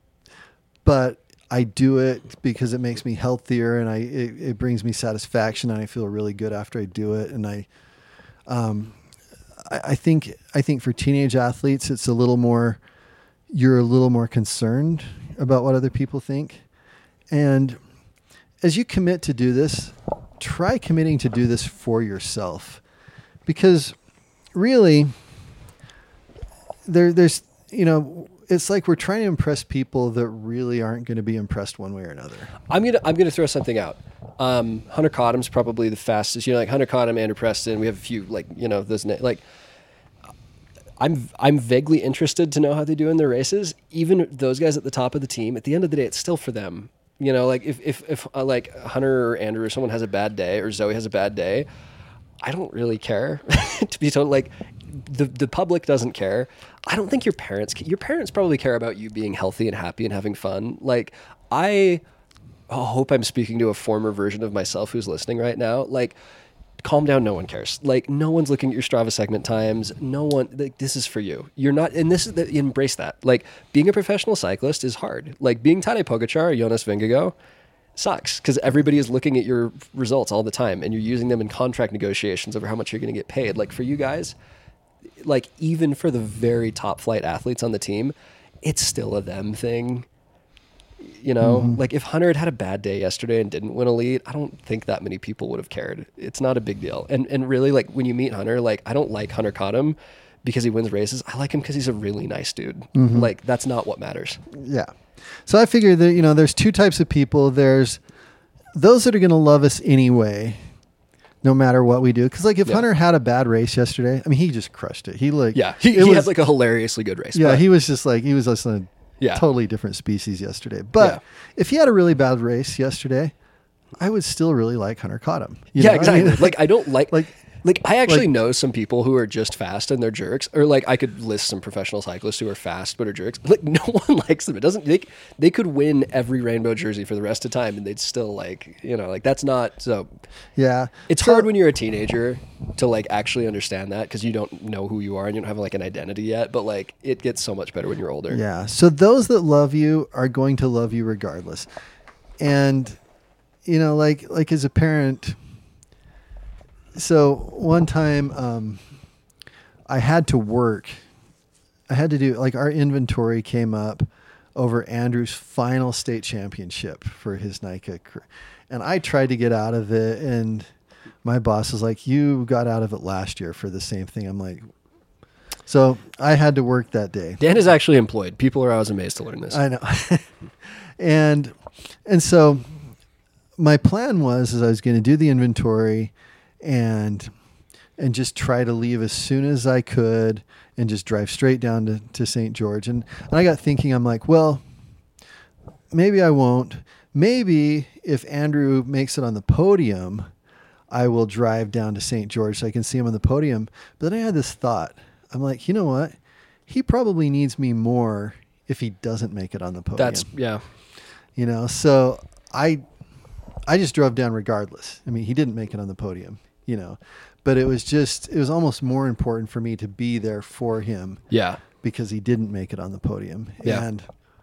S2: but I do it because it makes me healthier, and I it, it brings me satisfaction, and I feel really good after I do it. And I, um, I, I think I think for teenage athletes, it's a little more. You're a little more concerned about what other people think, and as you commit to do this, try committing to do this for yourself, because really, there there's you know. It's like we're trying to impress people that really aren't going to be impressed one way or another.
S1: I'm gonna I'm gonna throw something out. Um, Hunter Cottom's probably the fastest. You know, like Hunter Cottom, Andrew Preston. We have a few, like, you know, those na- like. I'm I'm vaguely interested to know how they do in their races. Even those guys at the top of the team, at the end of the day, it's still for them. You know, like if if if uh, like Hunter or Andrew or someone has a bad day, or Zoe has a bad day, I don't really care. To be told, like, the the public doesn't care. I don't think your parents your parents probably care about you being healthy and happy and having fun. Like, I hope I'm speaking to a former version of myself who's listening right now. Like, calm down. No one cares. Like, no one's looking at your Strava segment times. No one, like, this is for you. You're not, and this is the, embrace that. Like, being a professional cyclist is hard. Like, being Tadej Pogacar or Jonas Vingegaard sucks, because everybody is looking at your results all the time, and you're using them in contract negotiations over how much you're going to get paid. Like, for you guys, like, even for the very top flight athletes on the team, it's still a them thing. You know, mm-hmm. Like, if Hunter had had a bad day yesterday and didn't win elite, I don't think that many people would have cared. It's not a big deal. And and really, like, when you meet Hunter, like, I don't like Hunter Cottom because he wins races. I like him because he's a really nice dude. Mm-hmm. Like, that's not what matters.
S2: Yeah. So I figure that, you know, there's two types of people. There's those that are going to love us anyway, no matter what we do. Because, like, if yeah. Hunter had a bad race yesterday, I mean, he just crushed it. He, like,
S1: yeah, he, he
S2: was,
S1: had, like, a hilariously good race.
S2: Yeah,
S1: but.
S2: he was just, like, he was listening. Yeah. Totally different species yesterday. But yeah. if he had a really bad race yesterday, I would still really like Hunter Cottom.
S1: Yeah,
S2: know?
S1: exactly.
S2: I mean,
S1: like, I don't like, like, like I actually
S2: like,
S1: know some people who are just fast and they're jerks. Or, like, I could list some professional cyclists who are fast but are jerks. Like, no one likes them. It doesn't, they, they could win every rainbow jersey for the rest of the time and they'd still, like, you know, like, that's not, so.
S2: Yeah.
S1: It's
S2: so,
S1: hard when you're a teenager to, like, actually understand that, because you don't know who you are and you don't have, like, an identity yet. But, like, it gets so much better when you're older.
S2: Yeah. So those that love you are going to love you regardless. And, you know, like, like as a parent, so one time um, I had to work. I had to do, like, our inventory came up over Andrew's final state championship for his NICA. And I tried to get out of it. And my boss was like, you got out of it last year for the same thing. I'm like, so I had to work that day.
S1: Dan is actually employed. People are always amazed to learn this.
S2: I know. and, and so my plan was, is I was going to do the inventory and and just try to leave as soon as I could and just drive straight down to, to Saint George. And, and I got thinking, I'm like, well, maybe I won't. Maybe if Andrew makes it on the podium, I will drive down to Saint George so I can see him on the podium. But then I had this thought. I'm like, you know what? He probably needs me more if he doesn't make it on the podium.
S1: That's, yeah.
S2: You know, so I I just drove down regardless. I mean, he didn't make it on the podium, you know, but it was just, it was almost more important for me to be there for him.
S1: Yeah.
S2: because he didn't make it on the podium.
S1: Yeah.
S2: And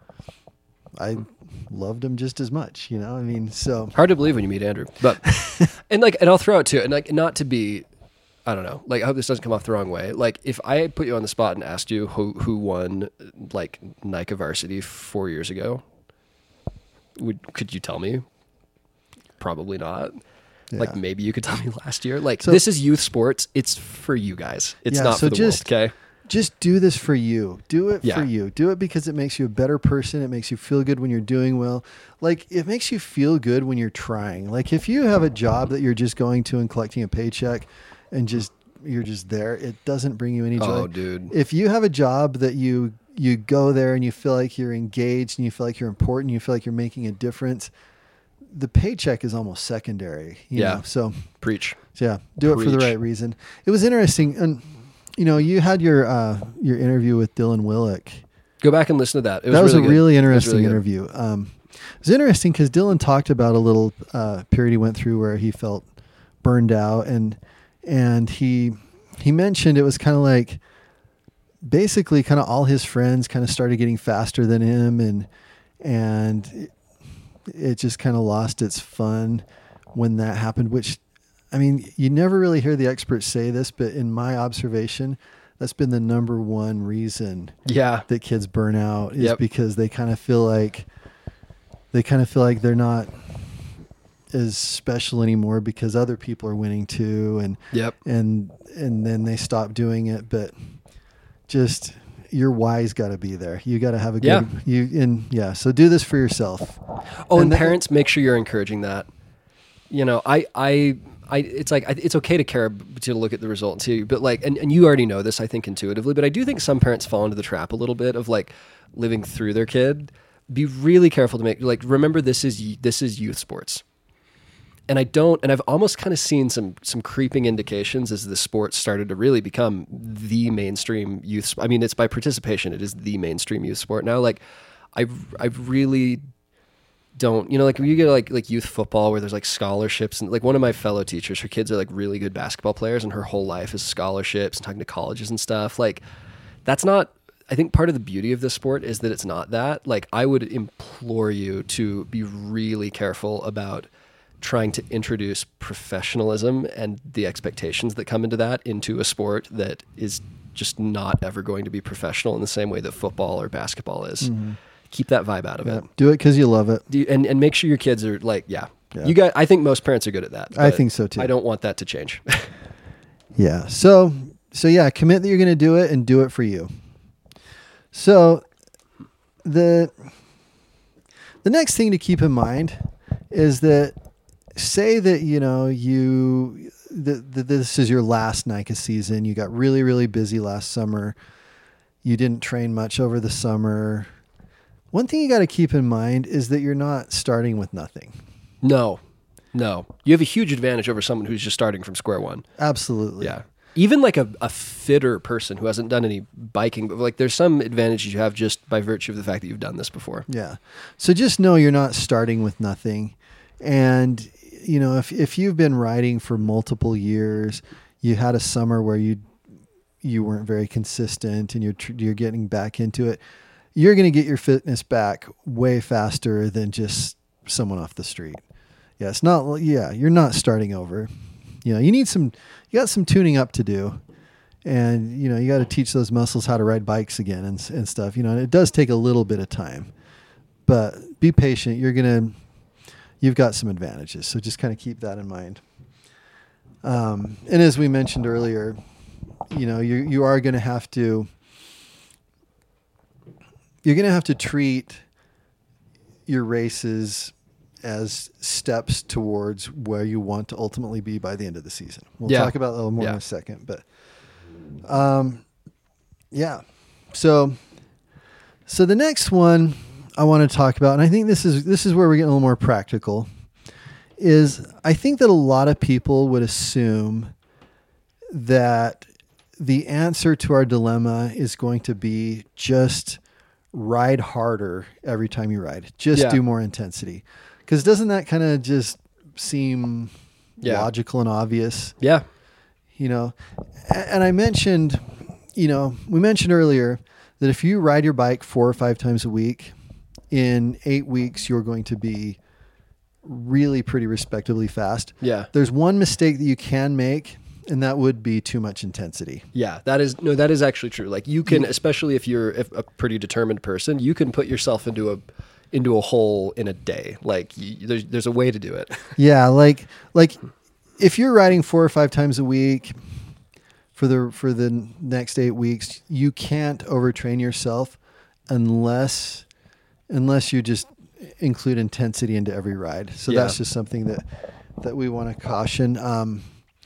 S2: I loved him just as much, you know, I mean, so
S1: hard to believe when you meet Andrew, but, and like, and I'll throw it too. And like, not to be, I don't know, like I hope this doesn't come off the wrong way. Like if I put you on the spot and asked you who, who won like Nike varsity four years ago, would, could you tell me? Probably not.
S2: yeah.
S1: Like maybe you could tell me last year. Like
S2: So-
S1: this is youth sports. It's for you guys. It's
S2: Yeah,
S1: not
S2: so
S1: for the
S2: just-
S1: world. Okay.
S2: just do this for you. Do it
S1: Yeah.
S2: for you. Do it because it makes you a better person. It makes you feel good when you're doing well. Like it makes you feel good when you're trying. Like if you have a job that you're just going to and collecting a paycheck and just you're just there, it doesn't bring you any joy.
S1: Oh, dude.
S2: If you have a job that you you go there and you feel like you're engaged and you feel like you're important, you feel like you're making a difference, the paycheck is almost secondary. You
S1: Yeah.
S2: know? So
S1: Preach.
S2: yeah, do it for the
S1: Preach.
S2: right reason. It was interesting, and you know, you had your uh, your interview with Dylan Willick.
S1: Go back and listen to that. It was
S2: That was
S1: really
S2: a
S1: good.
S2: really
S1: It was
S2: interesting
S1: really good.
S2: interview. Um, it was interesting because Dylan talked about a little uh, period he went through where he felt burned out, and and he he mentioned it was kind of like basically kind of all his friends kind of started getting faster than him, and and it, it just kind of lost its fun when that happened. Which, I mean, you never really hear the experts say this, but in my observation, that's been the number one reason
S1: Yeah.
S2: that kids burn out is
S1: Yep.
S2: because they kind of feel like they kind of feel like they're not as special anymore because other people are winning too, and
S1: Yep.
S2: and and then they stop doing it. But just your why's got to be there. You got to have a good
S1: Yeah.
S2: you and yeah. So do this for yourself.
S1: Oh, and,
S2: And that-
S1: parents, make sure you're encouraging that. You know, I, I, I, it's like, I- it's okay to care, b- to look at the result too, but like, and, and you already know this, I think intuitively, but I do think some parents fall into the trap a little bit of like living through their kid. Be really careful to make, like, remember this is, y- this is youth sports. And I don't, and I've almost kind of seen some, some creeping indications as the sport started to really become the mainstream youth. sp- I mean, it's by participation. It is the mainstream youth sport now. Like I, I really don't, you know, like when you get like like youth football where there's like scholarships, and like one of my fellow teachers, her kids are like really good basketball players, and her whole life is scholarships and talking to colleges and stuff. Like that's not, I think part of the beauty of this sport is that it's not that. Like I would implore you to be really careful about trying to introduce professionalism and the expectations that come into that into a sport that is just not ever going to be professional in the same way that football or basketball is.
S2: Mhm.
S1: Keep that vibe out of
S2: Yeah.
S1: it.
S2: Do it because you love it.
S1: Do you, and, and make sure your kids are like, yeah,
S2: Yeah.
S1: you got, I think most parents are good at that.
S2: I
S1: but
S2: think so too.
S1: I don't want that to change.
S2: Yeah. So so yeah, commit that you're going to do it and do it for you. So the the next thing to keep in mind is that say that, you know, you that that this is your last Nike season. You got really really busy last summer. You didn't train much over the summer. One thing you got to keep in mind is that you're not starting with nothing.
S1: no, no, you have a huge advantage over someone who's just starting from square one.
S2: Absolutely.
S1: Yeah. Even like a, a fitter person who hasn't done any biking, but like there's some advantages you have just by virtue of the fact that you've done this before.
S2: Yeah. So just know you're not starting with nothing. And, you know, if, if you've been riding for multiple years, you had a summer where you you weren't very consistent and you're tr- you're getting back into it, you're going to get your fitness back way faster than just someone off the street. Yeah, it's not yeah, you're not starting over. You know, you need some you got some tuning up to do. And, you know, you got to teach those muscles how to ride bikes again and and stuff. You know, and it does take a little bit of time. But be patient. You're going to you've got some advantages. So just kind of keep that in mind. Um, and as we mentioned earlier, you know, you you are going to have to you're going to have to treat your races as steps towards where you want to ultimately be by the end of the season. We'll
S1: Yeah.
S2: talk about that a little more
S1: Yeah.
S2: in a second, but um, yeah. So so the next one I want to talk about, and I think this is this is where we're getting a little more practical, is I think that a lot of people would assume that the answer to our dilemma is going to be just ride harder every time you ride. Just
S1: Yeah.
S2: do more intensity. Because doesn't that kind of just seem
S1: Yeah.
S2: logical and obvious?
S1: Yeah.
S2: You know, A- and I mentioned, you know, we mentioned earlier that if you ride your bike four or five times a week, in eight weeks, you're going to be really pretty respectably fast.
S1: Yeah.
S2: There's one mistake that you can make, and that would be too much intensity.
S1: Yeah, that is no, that is actually true. Like you can, especially if you're if a pretty determined person, you can put yourself into a into a hole in a day. Like you, there's there's a way to do it.
S2: Yeah, like like if you're riding four or five times a week for the for the next eight weeks, you can't overtrain yourself unless unless you just include intensity into every ride. So
S1: Yeah.
S2: that's just something that that we want to caution. Um,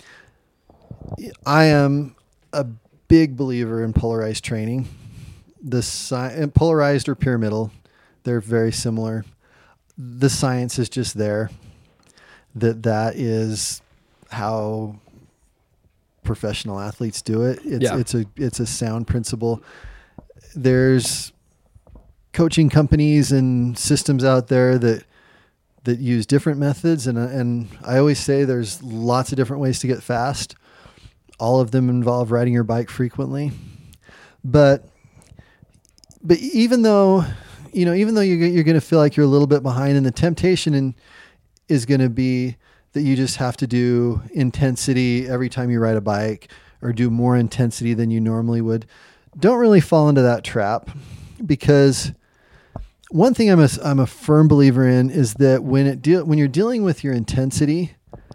S2: I am a big believer in polarized training. The sci- polarized or pyramidal, they're very similar. The science is just there. That that is how professional athletes do it. It's
S1: Yeah.
S2: it's a it's a sound principle. There's coaching companies and systems out there that that use different methods, and and I always say there's lots of different ways to get fast. All of them involve riding your bike frequently, but but even though you know even though you're you're going to feel like you're a little bit behind, and the temptation in, is going to be that you just have to do intensity every time you ride a bike, or do more intensity than you normally would. Don't really fall into that trap, because one thing I'm a, I'm a firm believer in is that when it deal when you're dealing with your intensity,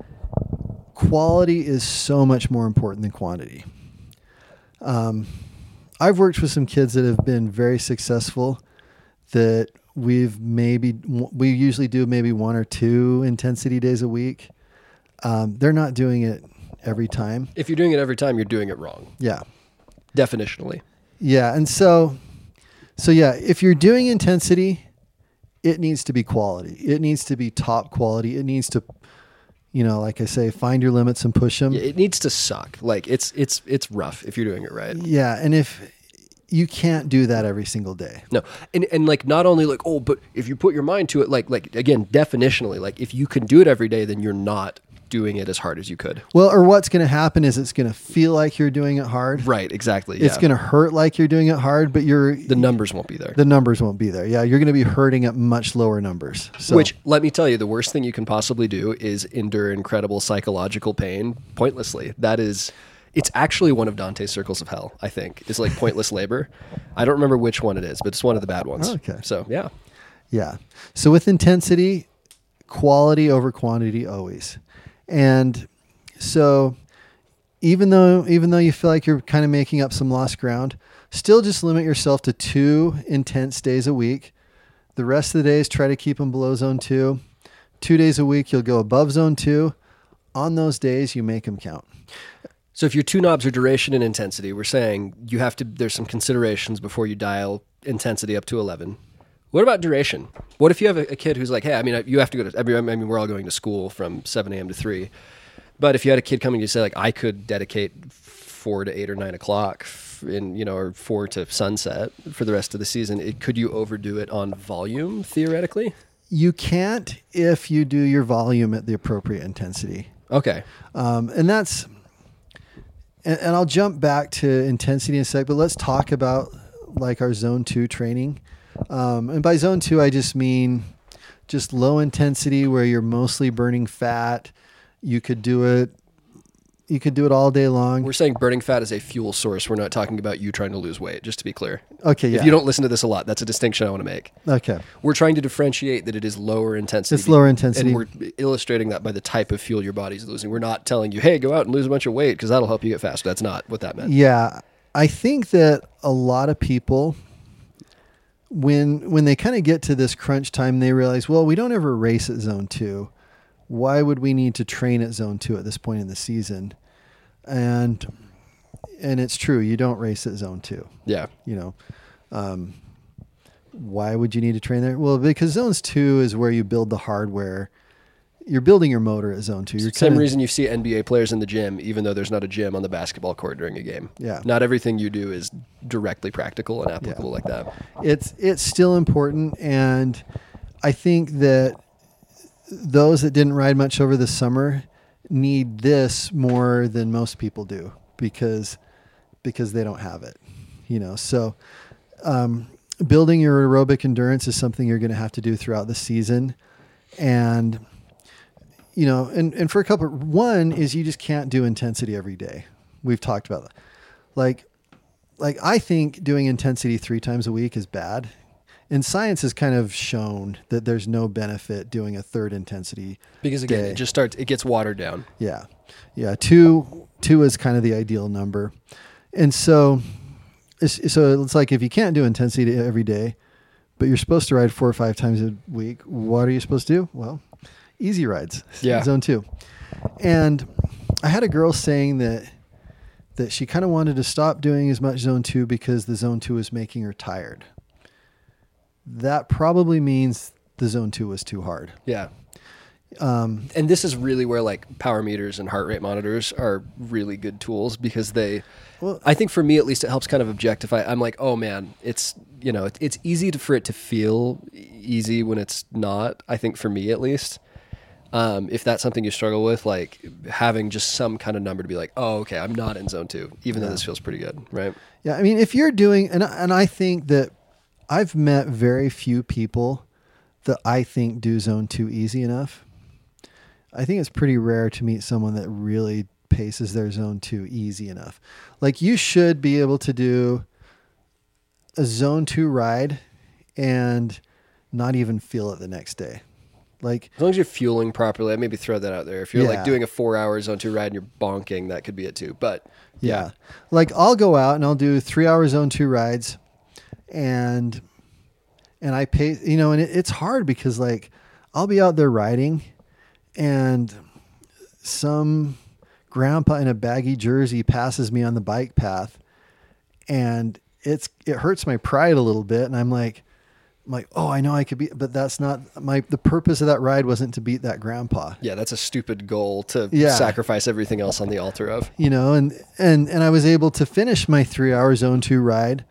S2: quality is so much more important than quantity. Um, I've worked with some kids that have been very successful, that we've maybe, we usually do maybe one or two intensity days a week. Um, they're not doing it every time.
S1: If you're doing it every time, you're doing it wrong.
S2: Yeah.
S1: Definitionally.
S2: Yeah. And so, so yeah, if you're doing intensity, it needs to be quality. It needs to be top quality. It needs to, you know, like I say, find your limits and push them.
S1: Yeah, it needs to suck. Like it's it's it's rough if you're doing it right.
S2: Yeah, and if you can't do that every single day.
S1: No, and and like not only like oh, but if you put your mind to it, like like again, definitionally, like if you can do it every day, then you're not doing it as hard as you could.
S2: Well, or what's going to happen is it's going to feel like you're doing it hard.
S1: Right. Exactly.
S2: It's
S1: yeah.
S2: going to hurt like you're doing it hard, but you're
S1: the numbers won't be there.
S2: the numbers won't be there. Yeah, you're going to be hurting at much lower numbers. So,
S1: Which, let me tell you, the worst thing you can possibly do is endure incredible psychological pain pointlessly. That is, it's actually one of Dante's circles of hell, I think, is like pointless labor. I don't remember which one it is, but it's one of the bad ones.
S2: Okay.
S1: So, yeah.
S2: yeah. So with intensity, quality over quantity always. And so even though even though you feel like you're kind of making up some lost ground, still just limit yourself to two intense days a week. The rest of the days, try to keep them below zone two. Two days a week, you'll go above zone two. On those days, you make them count.
S1: So if your two knobs are duration and intensity, we're saying you have to, there's some considerations before you dial intensity up to eleven. What about duration? What if you have a, a kid who's like, hey, I mean, you have to go to, I mean, we're all going to school from seven a.m. to three. But if you had a kid coming to say, like, I could dedicate four to eight or nine o'clock in, you know, or four to sunset for the rest of the season, it, could you overdo it on volume theoretically?
S2: You can't if you do your volume at the appropriate intensity.
S1: Okay.
S2: Um, and that's, and, and I'll jump back to intensity in a sec, but let's talk about like our zone two training. Um, and by zone two, I just mean just low intensity where you're mostly burning fat. You could do it, you could do it all day long.
S1: We're saying burning fat is a fuel source. We're not talking about you trying to lose weight, just to be clear.
S2: Okay. Yeah.
S1: If you don't listen to this a lot, that's a distinction I want to make.
S2: Okay.
S1: We're trying to differentiate that it is lower intensity.
S2: It's lower intensity.
S1: And we're illustrating that by the type of fuel your body's losing. We're not telling you, hey, go out and lose a bunch of weight because that'll help you get faster. That's not what that meant.
S2: Yeah. I think that a lot of people, when when they kind of get to this crunch time, they realize, well, we don't ever race at zone two. Why would we need to train at zone two at this point in the season? And and it's true, you don't race at zone two.
S1: Yeah.
S2: You know, um, why would you need to train there? Well, because zones two is where you build the hardware. You're building your motor at zone two. You're
S1: Same
S2: kinda,
S1: reason you see N B A players in the gym, even though there's not a gym on the basketball court during a game.
S2: Yeah.
S1: Not everything you do is directly practical and applicable
S2: Yeah.
S1: like that.
S2: It's it's still important, and I think that those that didn't ride much over the summer need this more than most people do because because they don't have it, you know. So um, building your aerobic endurance is something you're going to have to do throughout the season. And, you know, and, and for a couple, one is you just can't do intensity every day. We've talked about that. Like, like I think doing intensity three times a week is bad. And science has kind of shown that there's no benefit doing a third intensity
S1: Because again,
S2: day.
S1: it just starts, it gets watered down.
S2: Yeah. Yeah. Two, two is kind of the ideal number. And so, it's, so it's like, if you can't do intensity every day, but you're supposed to ride four or five times a week, what are you supposed to do? Well, easy rides,
S1: Yeah.
S2: zone two. And I had a girl saying that, that she kind of wanted to stop doing as much zone two because the zone two was making her tired. That probably means the zone two was too hard.
S1: Yeah.
S2: Um,
S1: And this is really where like power meters and heart rate monitors are really good tools because they,
S2: Well-
S1: I think for me at least, it helps kind of objectify. I'm like, oh man, it's, you know, it, it's easy to, for it to feel easy when it's not, I think for me at least. Um, if that's something you struggle with, like having just some kind of number to be like, oh, okay, I'm not in zone two, even
S2: Yeah.
S1: though this feels pretty good, right?
S2: Yeah, I mean, if you're doing, and and I think that I've met very few people that I think do zone two easy enough. I think it's pretty rare to meet someone that really paces their zone two easy enough. Like you should be able to do a zone two ride and not even feel it the next day. Like,
S1: As long as you're fueling properly, I'd maybe throw that out there. If you're
S2: Yeah.
S1: like doing a four hour zone two ride and you're bonking, that could be it too. But
S2: yeah. Like I'll go out and I'll do three hour zone two rides and, and I pay, you know, and it, it's hard because like I'll be out there riding and some grandpa in a baggy jersey passes me on the bike path and it's, it hurts my pride a little bit. And I'm like, I'm like, oh, I know I could be, but that's not my, the purpose of that ride wasn't to beat that grandpa.
S1: yeah, that's a stupid goal to
S2: Yeah.
S1: sacrifice everything else on the altar of.
S2: You know, and, and, and I was able to finish my three hour zone two ride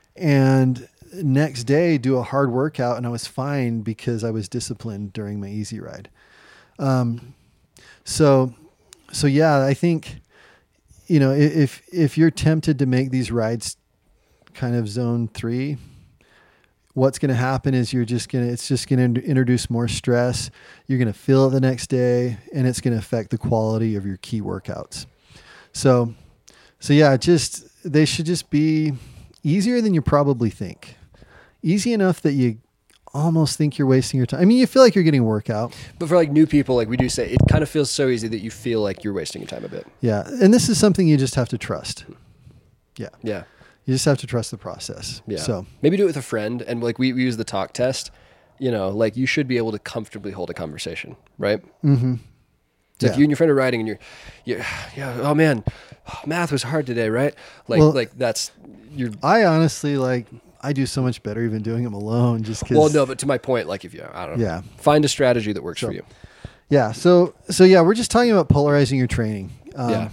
S2: and next day do a hard workout and I was fine because I was disciplined during my easy ride. Um, so, so yeah, I think, you know, i- if, if you're tempted to make these rides kind of zone three, what's going to happen is you're just going to, it's just going to introduce more stress. You're going to feel it the next day and it's going to affect the quality of your key workouts. So, so yeah, just, they should just be easier than you probably think. Easy enough that you almost think you're wasting your time. I mean, you feel like you're getting a workout.
S1: But for like new people, like we do say, it kind of feels so easy that you feel like you're wasting your time a bit.
S2: Yeah. And this is something you just have to trust. Yeah.
S1: Yeah.
S2: You just have to trust the process.
S1: Yeah.
S2: So
S1: maybe do it with a friend. And like we, we use the talk test, you know, like you should be able to comfortably hold a conversation, right?
S2: mm-hmm.
S1: So
S2: Yeah.
S1: if you and your friend are riding and you're, you're yeah, oh man, math was hard today, right? Like,
S2: Well-
S1: like that's, you're,
S2: I honestly like, I do so much better even doing them alone just because.
S1: well, no, but to my point, like if you, I don't know,
S2: Yeah.
S1: find a strategy that works
S2: Sure.
S1: for you.
S2: Yeah. So, so yeah, we're just talking about polarizing your training. Um,
S1: Yeah.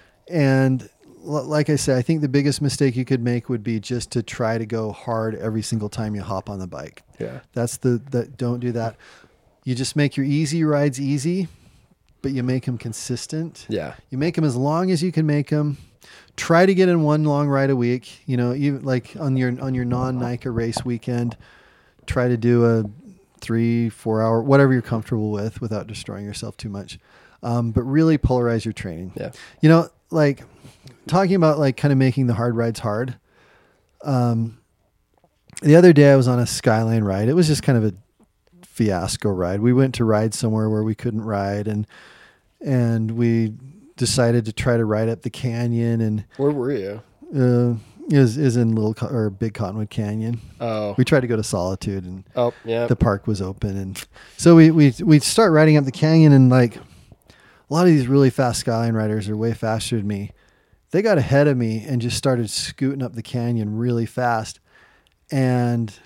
S2: And l- like I said, I think the biggest mistake you could make would be just to try to go hard every single time you hop on the bike.
S1: Yeah.
S2: That's the, that don't do that. You just make your easy rides easy, but you make them consistent.
S1: Yeah.
S2: You make them as long as you can make them. Try to get in one long ride a week. You know, even like on your on your non-NICA race weekend, try to do a three, four hour, whatever you're comfortable with, without destroying yourself too much. Um, but really polarize your training.
S1: Yeah.
S2: You know, like talking about like kind of making the hard rides hard. Um, the other day I was on a Skyline ride. It was just kind of a fiasco ride. We went to ride somewhere where we couldn't ride, and and we decided to try to ride up the canyon, and
S1: Where were you?
S2: uh, is is in Little Co- or Big Cottonwood Canyon.
S1: Oh,
S2: We tried to go to Solitude, and
S1: oh, yeah.
S2: the park was open, and so we we we start riding up the canyon, and like a lot of these really fast Skyline riders are way faster than me. They got ahead of me and just started scooting up the canyon really fast, and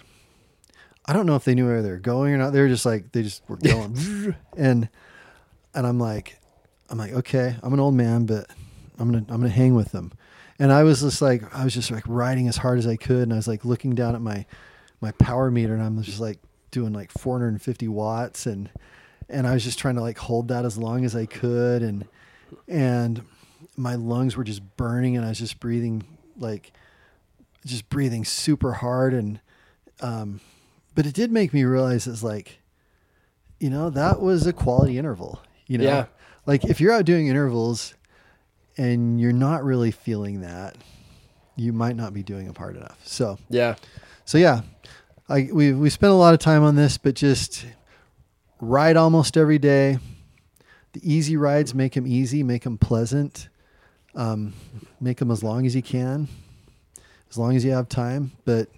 S2: I don't know if they knew where they were going or not. They were just like they just were going, and and I'm like. I'm like, okay, I'm an old man, but I'm going to, I'm going to hang with them. And I was just like, I was just like riding as hard as I could. And I was like looking down at my, my power meter, and I'm just like doing like four hundred fifty watts. And, and I was just trying to like hold that as long as I could. And, and my lungs were just burning, and I was just breathing like just breathing super hard. And, um, but it did make me realize it's like, you know, that was a quality interval, you know,
S1: Yeah.
S2: like if you're out doing intervals and you're not really feeling that, you might not be doing them hard enough. So,
S1: Yeah.
S2: so yeah, I, we, we spent a lot of time on this, but just ride almost every day. The easy rides, make them easy, make them pleasant. Um, make them as long as you can, as long as you have time, but,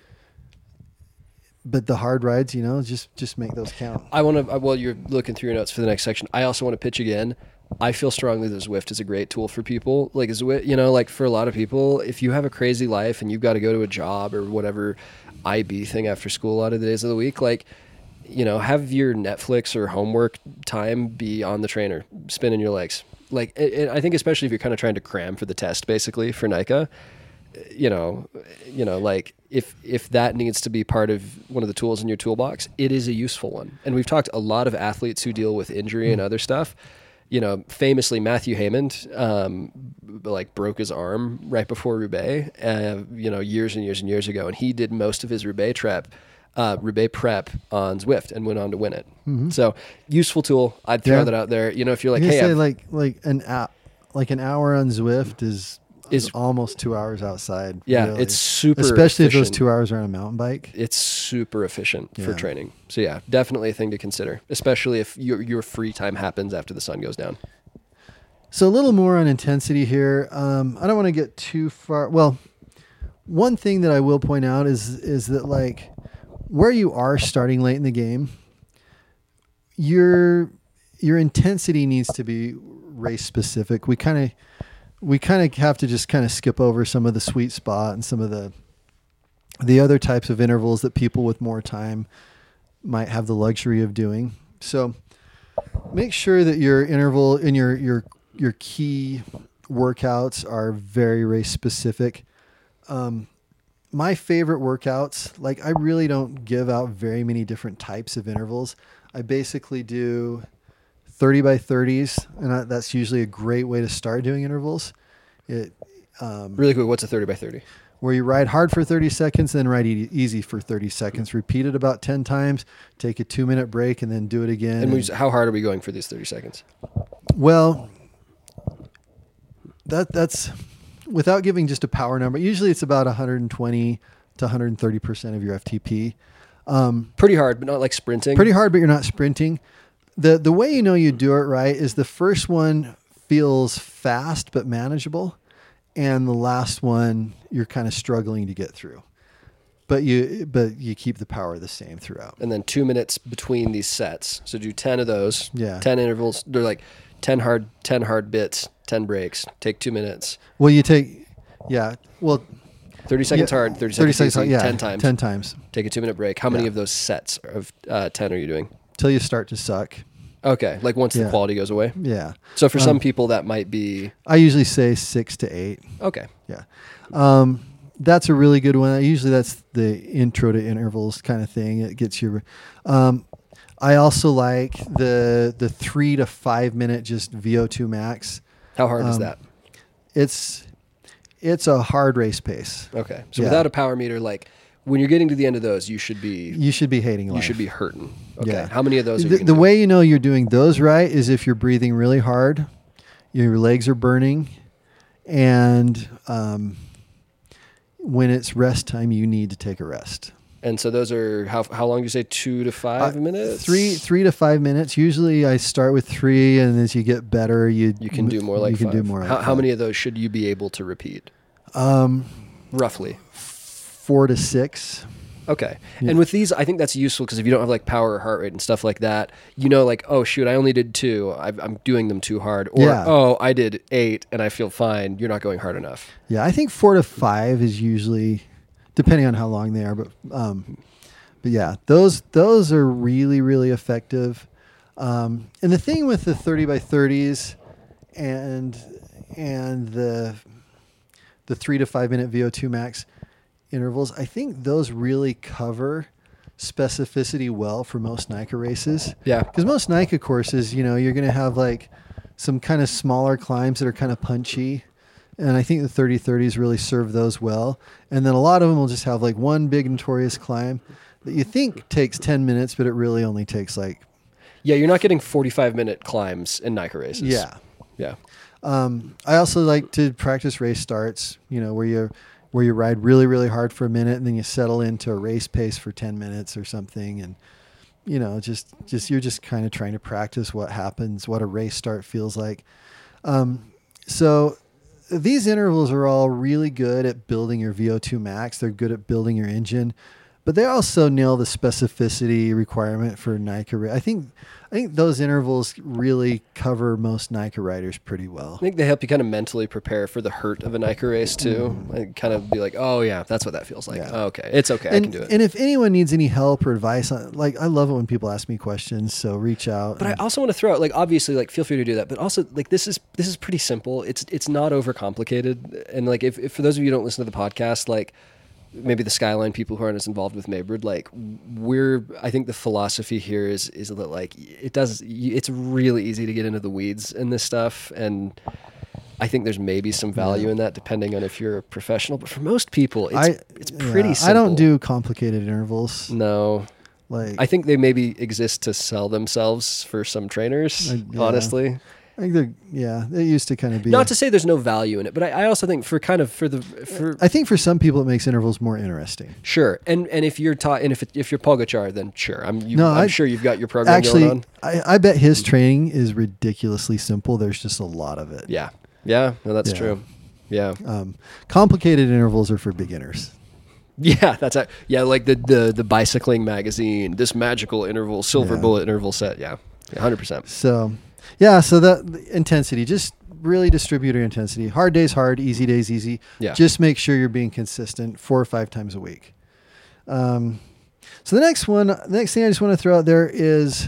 S2: but the hard rides, you know, just, just make those count.
S1: I want to, well, you're looking through your notes for the next section. I also want to pitch again. I feel strongly that Zwift is a great tool for people. Like Zwift, you know, like for a lot of people, if you have a crazy life and you've got to go to a job or whatever I B thing after school a lot of the days of the week, like, you know, have your Netflix or homework time be on the trainer, spinning your legs. Like, it, it, I think especially if you're kind of trying to cram for the test, basically for NICA, you know, you know, like if if that needs to be part of one of the tools in your toolbox, it is a useful one. And we've talked a lot of athletes who deal with injury and other stuff. You know, famously Matthew Haymond, um, like broke his arm right before Roubaix, uh, you know, years and years and years ago, and he did most of his Roubaix prep, uh, Roubaix prep on Zwift and went on to win it. Mm-hmm. So useful tool. I'd throw
S2: Yeah.
S1: that out there. You know, if you're like,
S2: You
S1: hey,
S2: say
S1: I've-
S2: like like an app, like an hour on Zwift is
S1: Is-
S2: is almost two hours outside.
S1: yeah,
S2: really.
S1: it's super,
S2: especially if those
S1: efficient.
S2: two hours are on a mountain bike.
S1: It's super efficient for
S2: Yeah.
S1: training. So yeah, definitely a thing to consider, especially if your your free time happens after the sun goes down.
S2: So a little more on intensity here. Um, I don't want to get too far. Well, one thing that I will point out is is that like where you are starting late in the game, your your intensity needs to be race specific. We kind of we kind of have to just kind of skip over some of the sweet spot and some of the the other types of intervals that people with more time might have the luxury of doing. So make sure that your interval and your your your key workouts are very race specific. Um, my favorite workouts, like I really don't give out very many different types of intervals. I basically do thirty by thirties, and I, that's usually a great way to start doing intervals. It um,
S1: Really quick, what's a thirty by thirty?
S2: where you ride hard for thirty seconds, then ride e- easy for thirty seconds. Repeat it about ten times, take a two minute break, and then do it again.
S1: And we,
S2: And-
S1: how hard are we going for these thirty seconds?
S2: well, that that's without giving just a power number. Usually it's about one hundred twenty to one hundred thirty percent of your F T P. Um,
S1: Pretty hard, but not like sprinting.
S2: pretty hard, but you're not sprinting. The the way you know you do it right is the first one feels fast but manageable, and the last one you're kind of struggling to get through. But you but you keep the power the same throughout.
S1: And then two minutes between these sets. So do ten of those.
S2: Yeah.
S1: ten intervals. They're like ten hard, ten hard bits, ten breaks. Take two minutes.
S2: Well, you take yeah. Well,
S1: thirty seconds
S2: yeah,
S1: hard, thirty seconds easy,
S2: hard, yeah,
S1: ten times.
S2: ten times
S1: Take a two minute break. How many
S2: Yeah.
S1: of those sets of uh, ten are you doing?
S2: till you start to suck.
S1: Okay, like once the
S2: Yeah.
S1: quality goes away.
S2: Yeah.
S1: So for
S2: Um,
S1: some people that might be
S2: I usually say six to eight.
S1: okay.
S2: Yeah. Um, that's a really good one. Usually that's the intro to intervals kind of thing. It gets you. Um, I also like the the three to five minute just V O two max.
S1: How hard is
S2: Um,
S1: that?
S2: It's it's a hard race pace.
S1: Okay. So
S2: yeah.
S1: without a power meter, like when you're getting to the end of those, you should be
S2: You should be hating life.
S1: you should be hurting. Okay.
S2: Yeah.
S1: How many of those are
S2: The,
S1: you
S2: the
S1: gonna
S2: way you know you're doing those right is if you're breathing really hard, your legs are burning, and um, when it's rest time, you need to take a rest.
S1: do? And so those are how how long do you say? Two to five
S2: Uh,
S1: minutes.
S2: Three three to five minutes. Usually, I start with three, and as you get better, you
S1: You can do more like
S2: you can
S1: five.
S2: do more. Like
S1: how, how
S2: five.
S1: many of those should you be able to repeat?
S2: Um,
S1: Roughly.
S2: four to six.
S1: Okay.
S2: Yeah.
S1: And with these, I think that's useful because if you don't have like power or heart rate and stuff like that, you know, like, oh, shoot, I only did two. I've, I'm doing them too hard. Or,
S2: Yeah.
S1: oh, I did eight and I feel fine. You're not going hard enough.
S2: Yeah, I think four to five is usually, depending on how long they are. But um, but yeah, those those are really really effective. Um, and the thing with the thirty by thirties and and the the three to five minute V O two max intervals, I think those really cover specificity well for most NICA races.
S1: Yeah.
S2: Because most NICA courses, you know, you're going to have like some kind of smaller climbs that are kind of punchy, And I think the thirty thirties really serve those well. And then a lot of them will just have like one big notorious climb that you think takes ten minutes, but it really only takes like...
S1: Yeah, you're not getting forty-five minute climbs in NICA races.
S2: Yeah.
S1: Yeah.
S2: Um, I also like to practice race starts, you know, where you where you ride really, really hard for a minute and then you settle into a race pace for ten minutes or something. And, you know, just, just you're just kind of trying to practice what happens, what a race start feels like. Um, so these intervals are all really good at building your V O two max. They're good at building your engine, but they also nail the specificity requirement for NICA. I think, I think those intervals really cover most NICA riders pretty well.
S1: I think they help you kind of mentally prepare for the hurt of a NICA race too. Mm. And kind of be like, oh yeah, that's what that feels like. Yeah. Oh, okay. It's okay.
S2: And,
S1: I can do it.
S2: And if anyone needs any help or advice, on, like I love it when people ask me questions. So reach out.
S1: But I also want to throw out, like, obviously, like, feel free to do that. But also, like, this is, this is pretty simple. It's, it's not overcomplicated. And like, if, if for those of you who don't listen to the podcast, like, maybe the Skyline people who aren't as involved with Maybird, like we're, I think the philosophy here is, is that like it does, it's really easy to get into the weeds in this stuff. And I think there's maybe some value yeah. in that depending on if you're a professional, but for most people, it's, I, it's pretty yeah, simple.
S2: I don't do complicated intervals.
S1: No. Like I think they maybe exist to sell themselves for some trainers, I, yeah. honestly.
S2: I think they're, yeah, they used to kind of be.
S1: Not to say there's no value in it, but I, I also think for kind of for the for.
S2: I think for some people it makes intervals more interesting.
S1: Sure, and and if you're taught, and if it, if you're Pogacar, then sure, I'm you,
S2: no,
S1: I'm
S2: I,
S1: sure you've got your program
S2: actually,
S1: going on.
S2: I, I bet his training is ridiculously simple. There's just a lot of it.
S1: Yeah, yeah, no, that's yeah. true. Yeah,
S2: um, complicated intervals are for beginners.
S1: Yeah, that's a, yeah, like the the the bicycling magazine, this magical interval, silver yeah. bullet interval set. Yeah, one hundred percent.
S2: So. Yeah, so that the intensity, just really distribute your intensity. Hard days hard, easy days easy.
S1: Yeah.
S2: Just make sure you're being consistent four or five times a week. Um, so the next one, the next thing I just want to throw out there is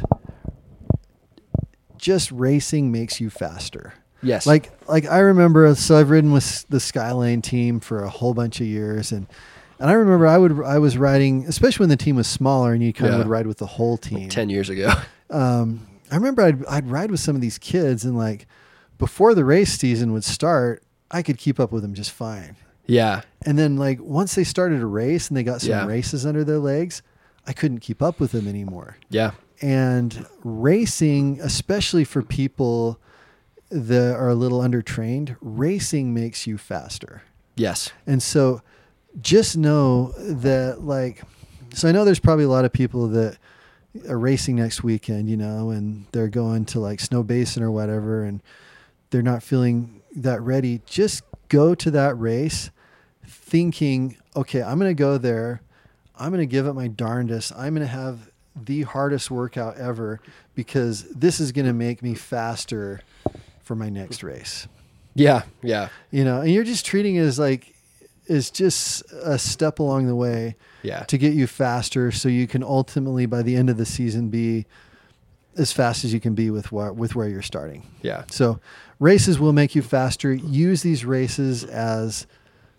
S2: just racing makes you faster.
S1: Yes.
S2: Like like I remember, so I've ridden with the Skyline team for a whole bunch of years, and and I remember I would I was riding, especially when the team was smaller, and you kind yeah. of would ride with the whole team.
S1: Like ten years ago.
S2: Um, I remember I'd, I'd ride with some of these kids and like before the race season would start, I could keep up with them just fine.
S1: Yeah.
S2: And then like once they started a race and they got some
S1: yeah.
S2: races under their legs, I couldn't keep up with them anymore.
S1: Yeah.
S2: And racing, especially for people that are a little undertrained, racing makes you faster.
S1: Yes.
S2: And so just know that like, so I know there's probably a lot of people that are racing next weekend, you know, and they're going to like Snow Basin or whatever, and they're not feeling that ready. Just go to that race thinking, okay, I'm going to go there. I'm going to give it my darndest. I'm going to have the hardest workout ever because this is going to make me faster for my next race.
S1: Yeah. Yeah.
S2: You know, and you're just treating it as like, is just a step along the way
S1: yeah.
S2: to get you faster so you can ultimately by the end of the season be as fast as you can be with where, with where you're starting.
S1: Yeah.
S2: So races will make you faster. Use these races as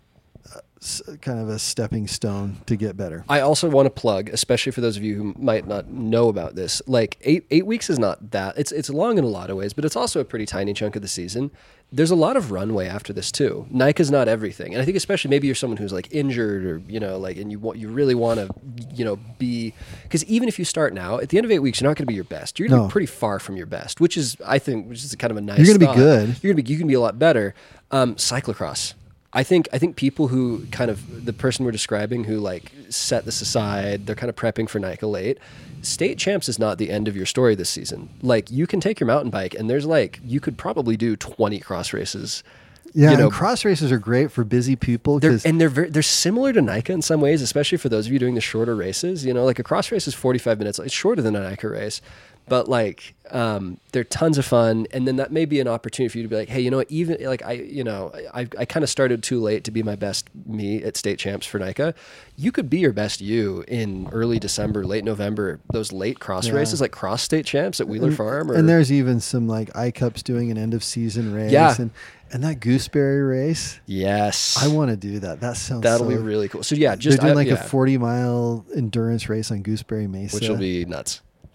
S2: kind of a stepping stone to get better.
S1: I also want to plug, especially for those of you who might not know about this, like eight eight weeks is not that. It's it's long in a lot of ways, but it's also a pretty tiny chunk of the season. There's a lot of runway after this too. NICA's not everything, and I think especially maybe you're someone who's like injured or you know like, and you want you really want to you know be because even if you start now, at the end of eight weeks, you're not going to be your best. You're going to
S2: no.
S1: be pretty far from your best, which is I think which is kind of a nice.
S2: You're going to be
S1: thought.
S2: good.
S1: You're going to be you can be a lot better. Um, cyclocross. I think I think people who kind of the person we're describing who like set this aside, they're kind of prepping for NICA late. State champs is not the end of your story this season. Like you can take your mountain bike and there's like you could probably do twenty cross races.
S2: Yeah,
S1: you know,
S2: and cross races are great for busy people.
S1: They're, and they're very, they're similar to NICA in some ways, especially for those of you doing the shorter races. You know, like a cross race is forty-five minutes. It's shorter than a NICA race. But like, um, they're tons of fun, and then that may be an opportunity for you to be like, hey, you know what? Even like I, you know, I, I kind of started too late to be my best me at state champs for NICA. You could be your best you in early December, late November. Those late cross yeah. races, like cross state champs at Wheeler
S2: and,
S1: Farm, or,
S2: and there's even some like I Cups doing an end of season race.
S1: Yeah.
S2: and and that gooseberry race.
S1: Yes,
S2: I want to do that. That sounds
S1: that'll
S2: so,
S1: be really cool. So yeah, just
S2: they're doing
S1: I,
S2: like
S1: yeah.
S2: a forty mile endurance race on Gooseberry Mesa,
S1: which will be nuts.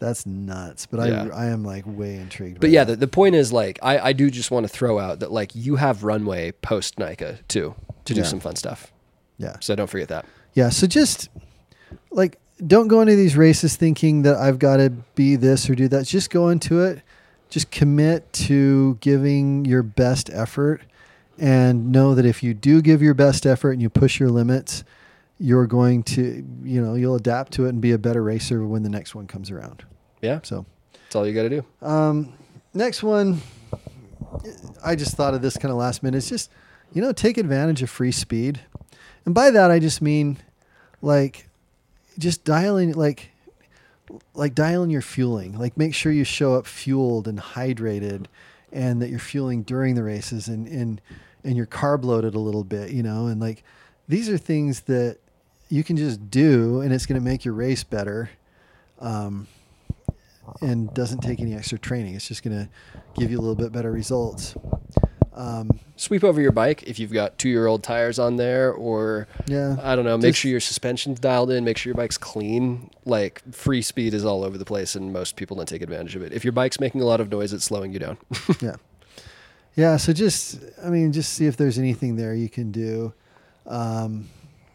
S2: That's nuts. But
S1: Yeah.
S2: I I am like way intrigued.
S1: But
S2: by
S1: yeah,
S2: that.
S1: the, the point is like, I, I do just want to throw out that like you have runway post NICA too, to do
S2: Yeah.
S1: some fun stuff.
S2: yeah.
S1: So don't forget that.
S2: Yeah, so just like don't go into these races thinking that I've got to be this or do that. Just go into it. Just commit to giving your best effort and know that if you do give your best effort and you push your limits, you're going to, you know, you'll adapt to it and be a better racer when the next one comes around.
S1: Yeah.
S2: So
S1: That's all you got to do.
S2: um, next one, I just thought of this kind of last minute. It's just, you know, take advantage of free speed. And by that, I just mean like just dialing, like, like dialing your fueling, like make sure you show up fueled and hydrated and that you're fueling during the races and, and, and you're carb loaded a little bit, you know, and like, these are things that you can just do and it's going to make your race better. Um, and doesn't take any extra training. It's just going to give you a little bit better results. Um,
S1: Sweep over your bike if you've got two-year-old tires on there, or
S2: yeah,
S1: I don't know, make
S2: Just-
S1: sure your suspension's dialed in, make sure your bike's clean. Like free speed is all over the place and most people don't take advantage of it. If your bike's making a lot of noise, it's slowing you down.
S2: yeah, yeah. So just, I mean, just see if there's anything there you can do. Um,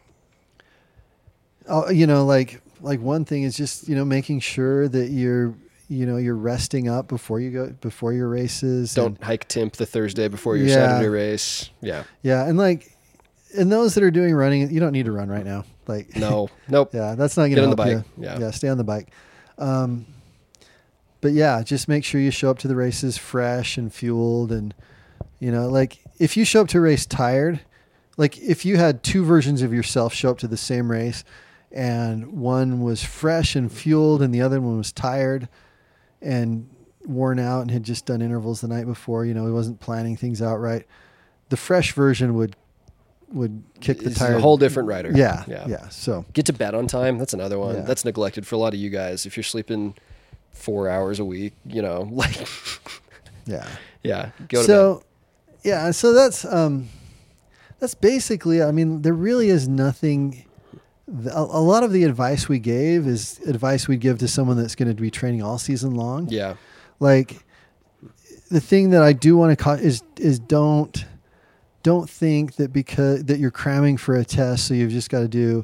S2: oh, you know, like, like one thing is just, you know, making sure that you're, you know, you're resting up before you go, before your races.
S1: Don't
S2: and,
S1: hike Timp the Thursday before your
S2: Yeah.
S1: Saturday race. Yeah.
S2: yeah. And like, and those that are doing running, you don't need to run right now. Like,
S1: No. Nope.
S2: yeah, that's not going to
S1: Get on
S2: help
S1: the bike.
S2: you.
S1: Yeah.
S2: Yeah. Stay on the bike. Um, but yeah, just make sure you show up to the races fresh and fueled. And, you know, like if you show up to a race tired, like if you had two versions of yourself show up to the same race and one was fresh and fueled and the other one was tired and worn out and had just done intervals the night before, you know, he wasn't planning things out right. The fresh version would, would kick the
S1: It's
S2: tire.
S1: a whole different rider.
S2: Yeah.
S1: Yeah.
S2: Yeah. So
S1: Get to bed on time. That's another one.
S2: Yeah.
S1: That's neglected for a lot of you guys. If you're sleeping four hours a week, you know, like,
S2: yeah.
S1: yeah, go to
S2: so,
S1: bed.
S2: yeah. So that's, um, that's basically, I mean, there really is nothing. A, a lot of the advice we gave is advice we'd give to someone that's going to be training all season long.
S1: Yeah.
S2: Like the thing that I do want to call is, is don't, don't think that because that you're cramming for a test. So you've just got to do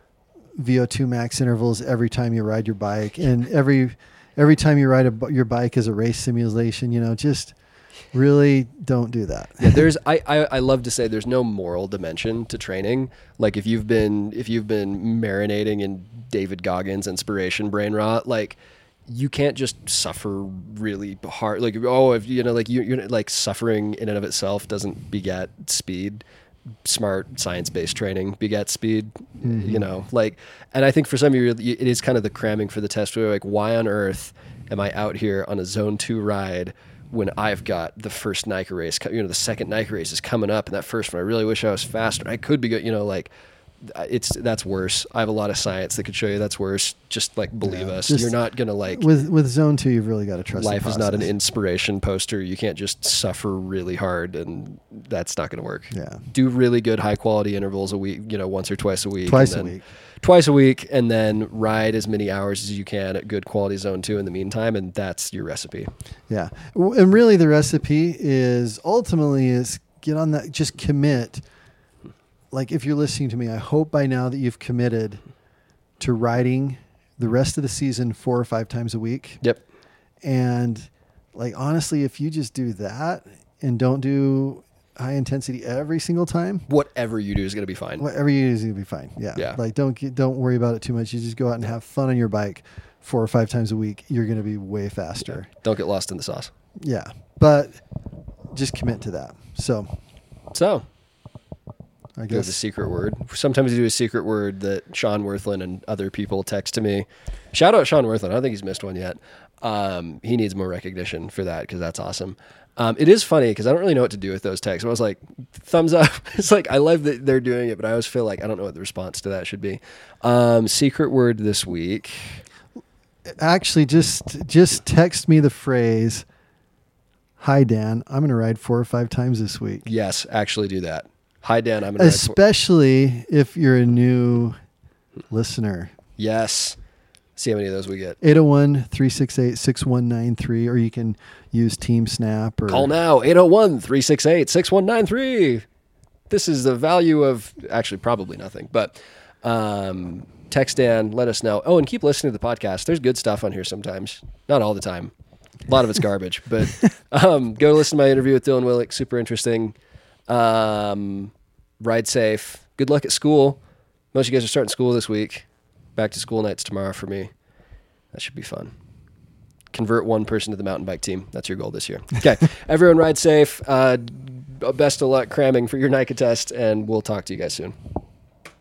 S2: V O two max intervals every time you ride your bike and every, every time you ride a, b- your bike is a race simulation, you know, just really don't do that.
S1: Yeah, there's I, I I love to say there's no moral dimension to training. Like if you've been if you've been marinating in David Goggins inspiration brain rot, like you can't just suffer really hard. Like oh, if you know, like you you're like suffering in and of itself doesn't beget speed. Smart science-based training begets speed.
S2: Mm-hmm.
S1: You know, like, and I think for some of you, it is kind of the cramming for the test. Where you're like, why on earth am I out here on a zone two ride when I've got the first NICA race, you know, the second NICA race is coming up, and that first one, I really wish I was faster. I could be good, you know, like, it's that's worse. I have a lot of science that could show you that's worse. Just like believe
S2: Yeah,
S1: us.
S2: just
S1: You're not gonna like.
S2: With with zone two, you've really got to trust.
S1: Life
S2: the
S1: is not an
S2: process.
S1: inspiration poster. You can't just suffer really hard, and that's not gonna work.
S2: Yeah.
S1: Do really good, high quality intervals a week. You know, once or twice a week.
S2: Twice
S1: and
S2: a
S1: then-
S2: week.
S1: Twice a week, and then ride as many hours as you can at good quality zone two in the meantime, and that's your recipe.
S2: Yeah. W- And really the recipe is ultimately is get on that, just commit. Like if you're listening to me, I hope by now that you've committed to riding the rest of the season four or five times a week.
S1: Yep.
S2: And like, honestly, if you just do that and don't do high intensity every single time,
S1: Whatever you do is going to be fine.
S2: whatever you do is going to be fine. Yeah.
S1: Yeah.
S2: Like don't get, don't worry about it too much. You just go out and have fun on your bike four or five times a week. You're going to be way faster.
S1: Don't get lost in the sauce.
S2: Yeah. But just commit to that. So
S1: So,
S2: I
S1: go to the
S2: guess,
S1: secret word. Sometimes we do a secret word that Sean Worthland and other people text to me. Shout out Sean Worthland. I don't think he's missed one yet. Um, he needs more recognition for that because that's awesome. Um, it is funny because I don't really know what to do with those texts. I was like, thumbs up. It's like, I love that they're doing it, but I always feel like I don't know what the response to that should be. Um, secret word this week.
S2: actually just, just text me the phrase, "Hi Dan, I'm going to ride four or five times this week."
S1: Yes, actually do that. Hi, Dan. I'm going to
S2: Especially if you're a new listener.
S1: Yes. See how many of those we get.
S2: eight oh one, three six eight, six one nine three, or you can use Team Snap. Or
S1: Call now, eight oh one, three six eight, six one nine three. This is the value of, actually probably nothing, but um, text Dan, let us know. Oh, and keep listening to the podcast. There's good stuff on here sometimes. Not all the time. A lot of it's garbage, but um, go listen to my interview with Dylan Willick. Super interesting. Um, ride safe. Good luck at school. Most of you guys are starting school this week. Back to school nights tomorrow for me. That should be fun. Convert one person to the mountain bike team. That's your goal this year. Okay. Everyone ride safe. Uh, best of luck cramming for your NICA test, and we'll talk to you guys soon.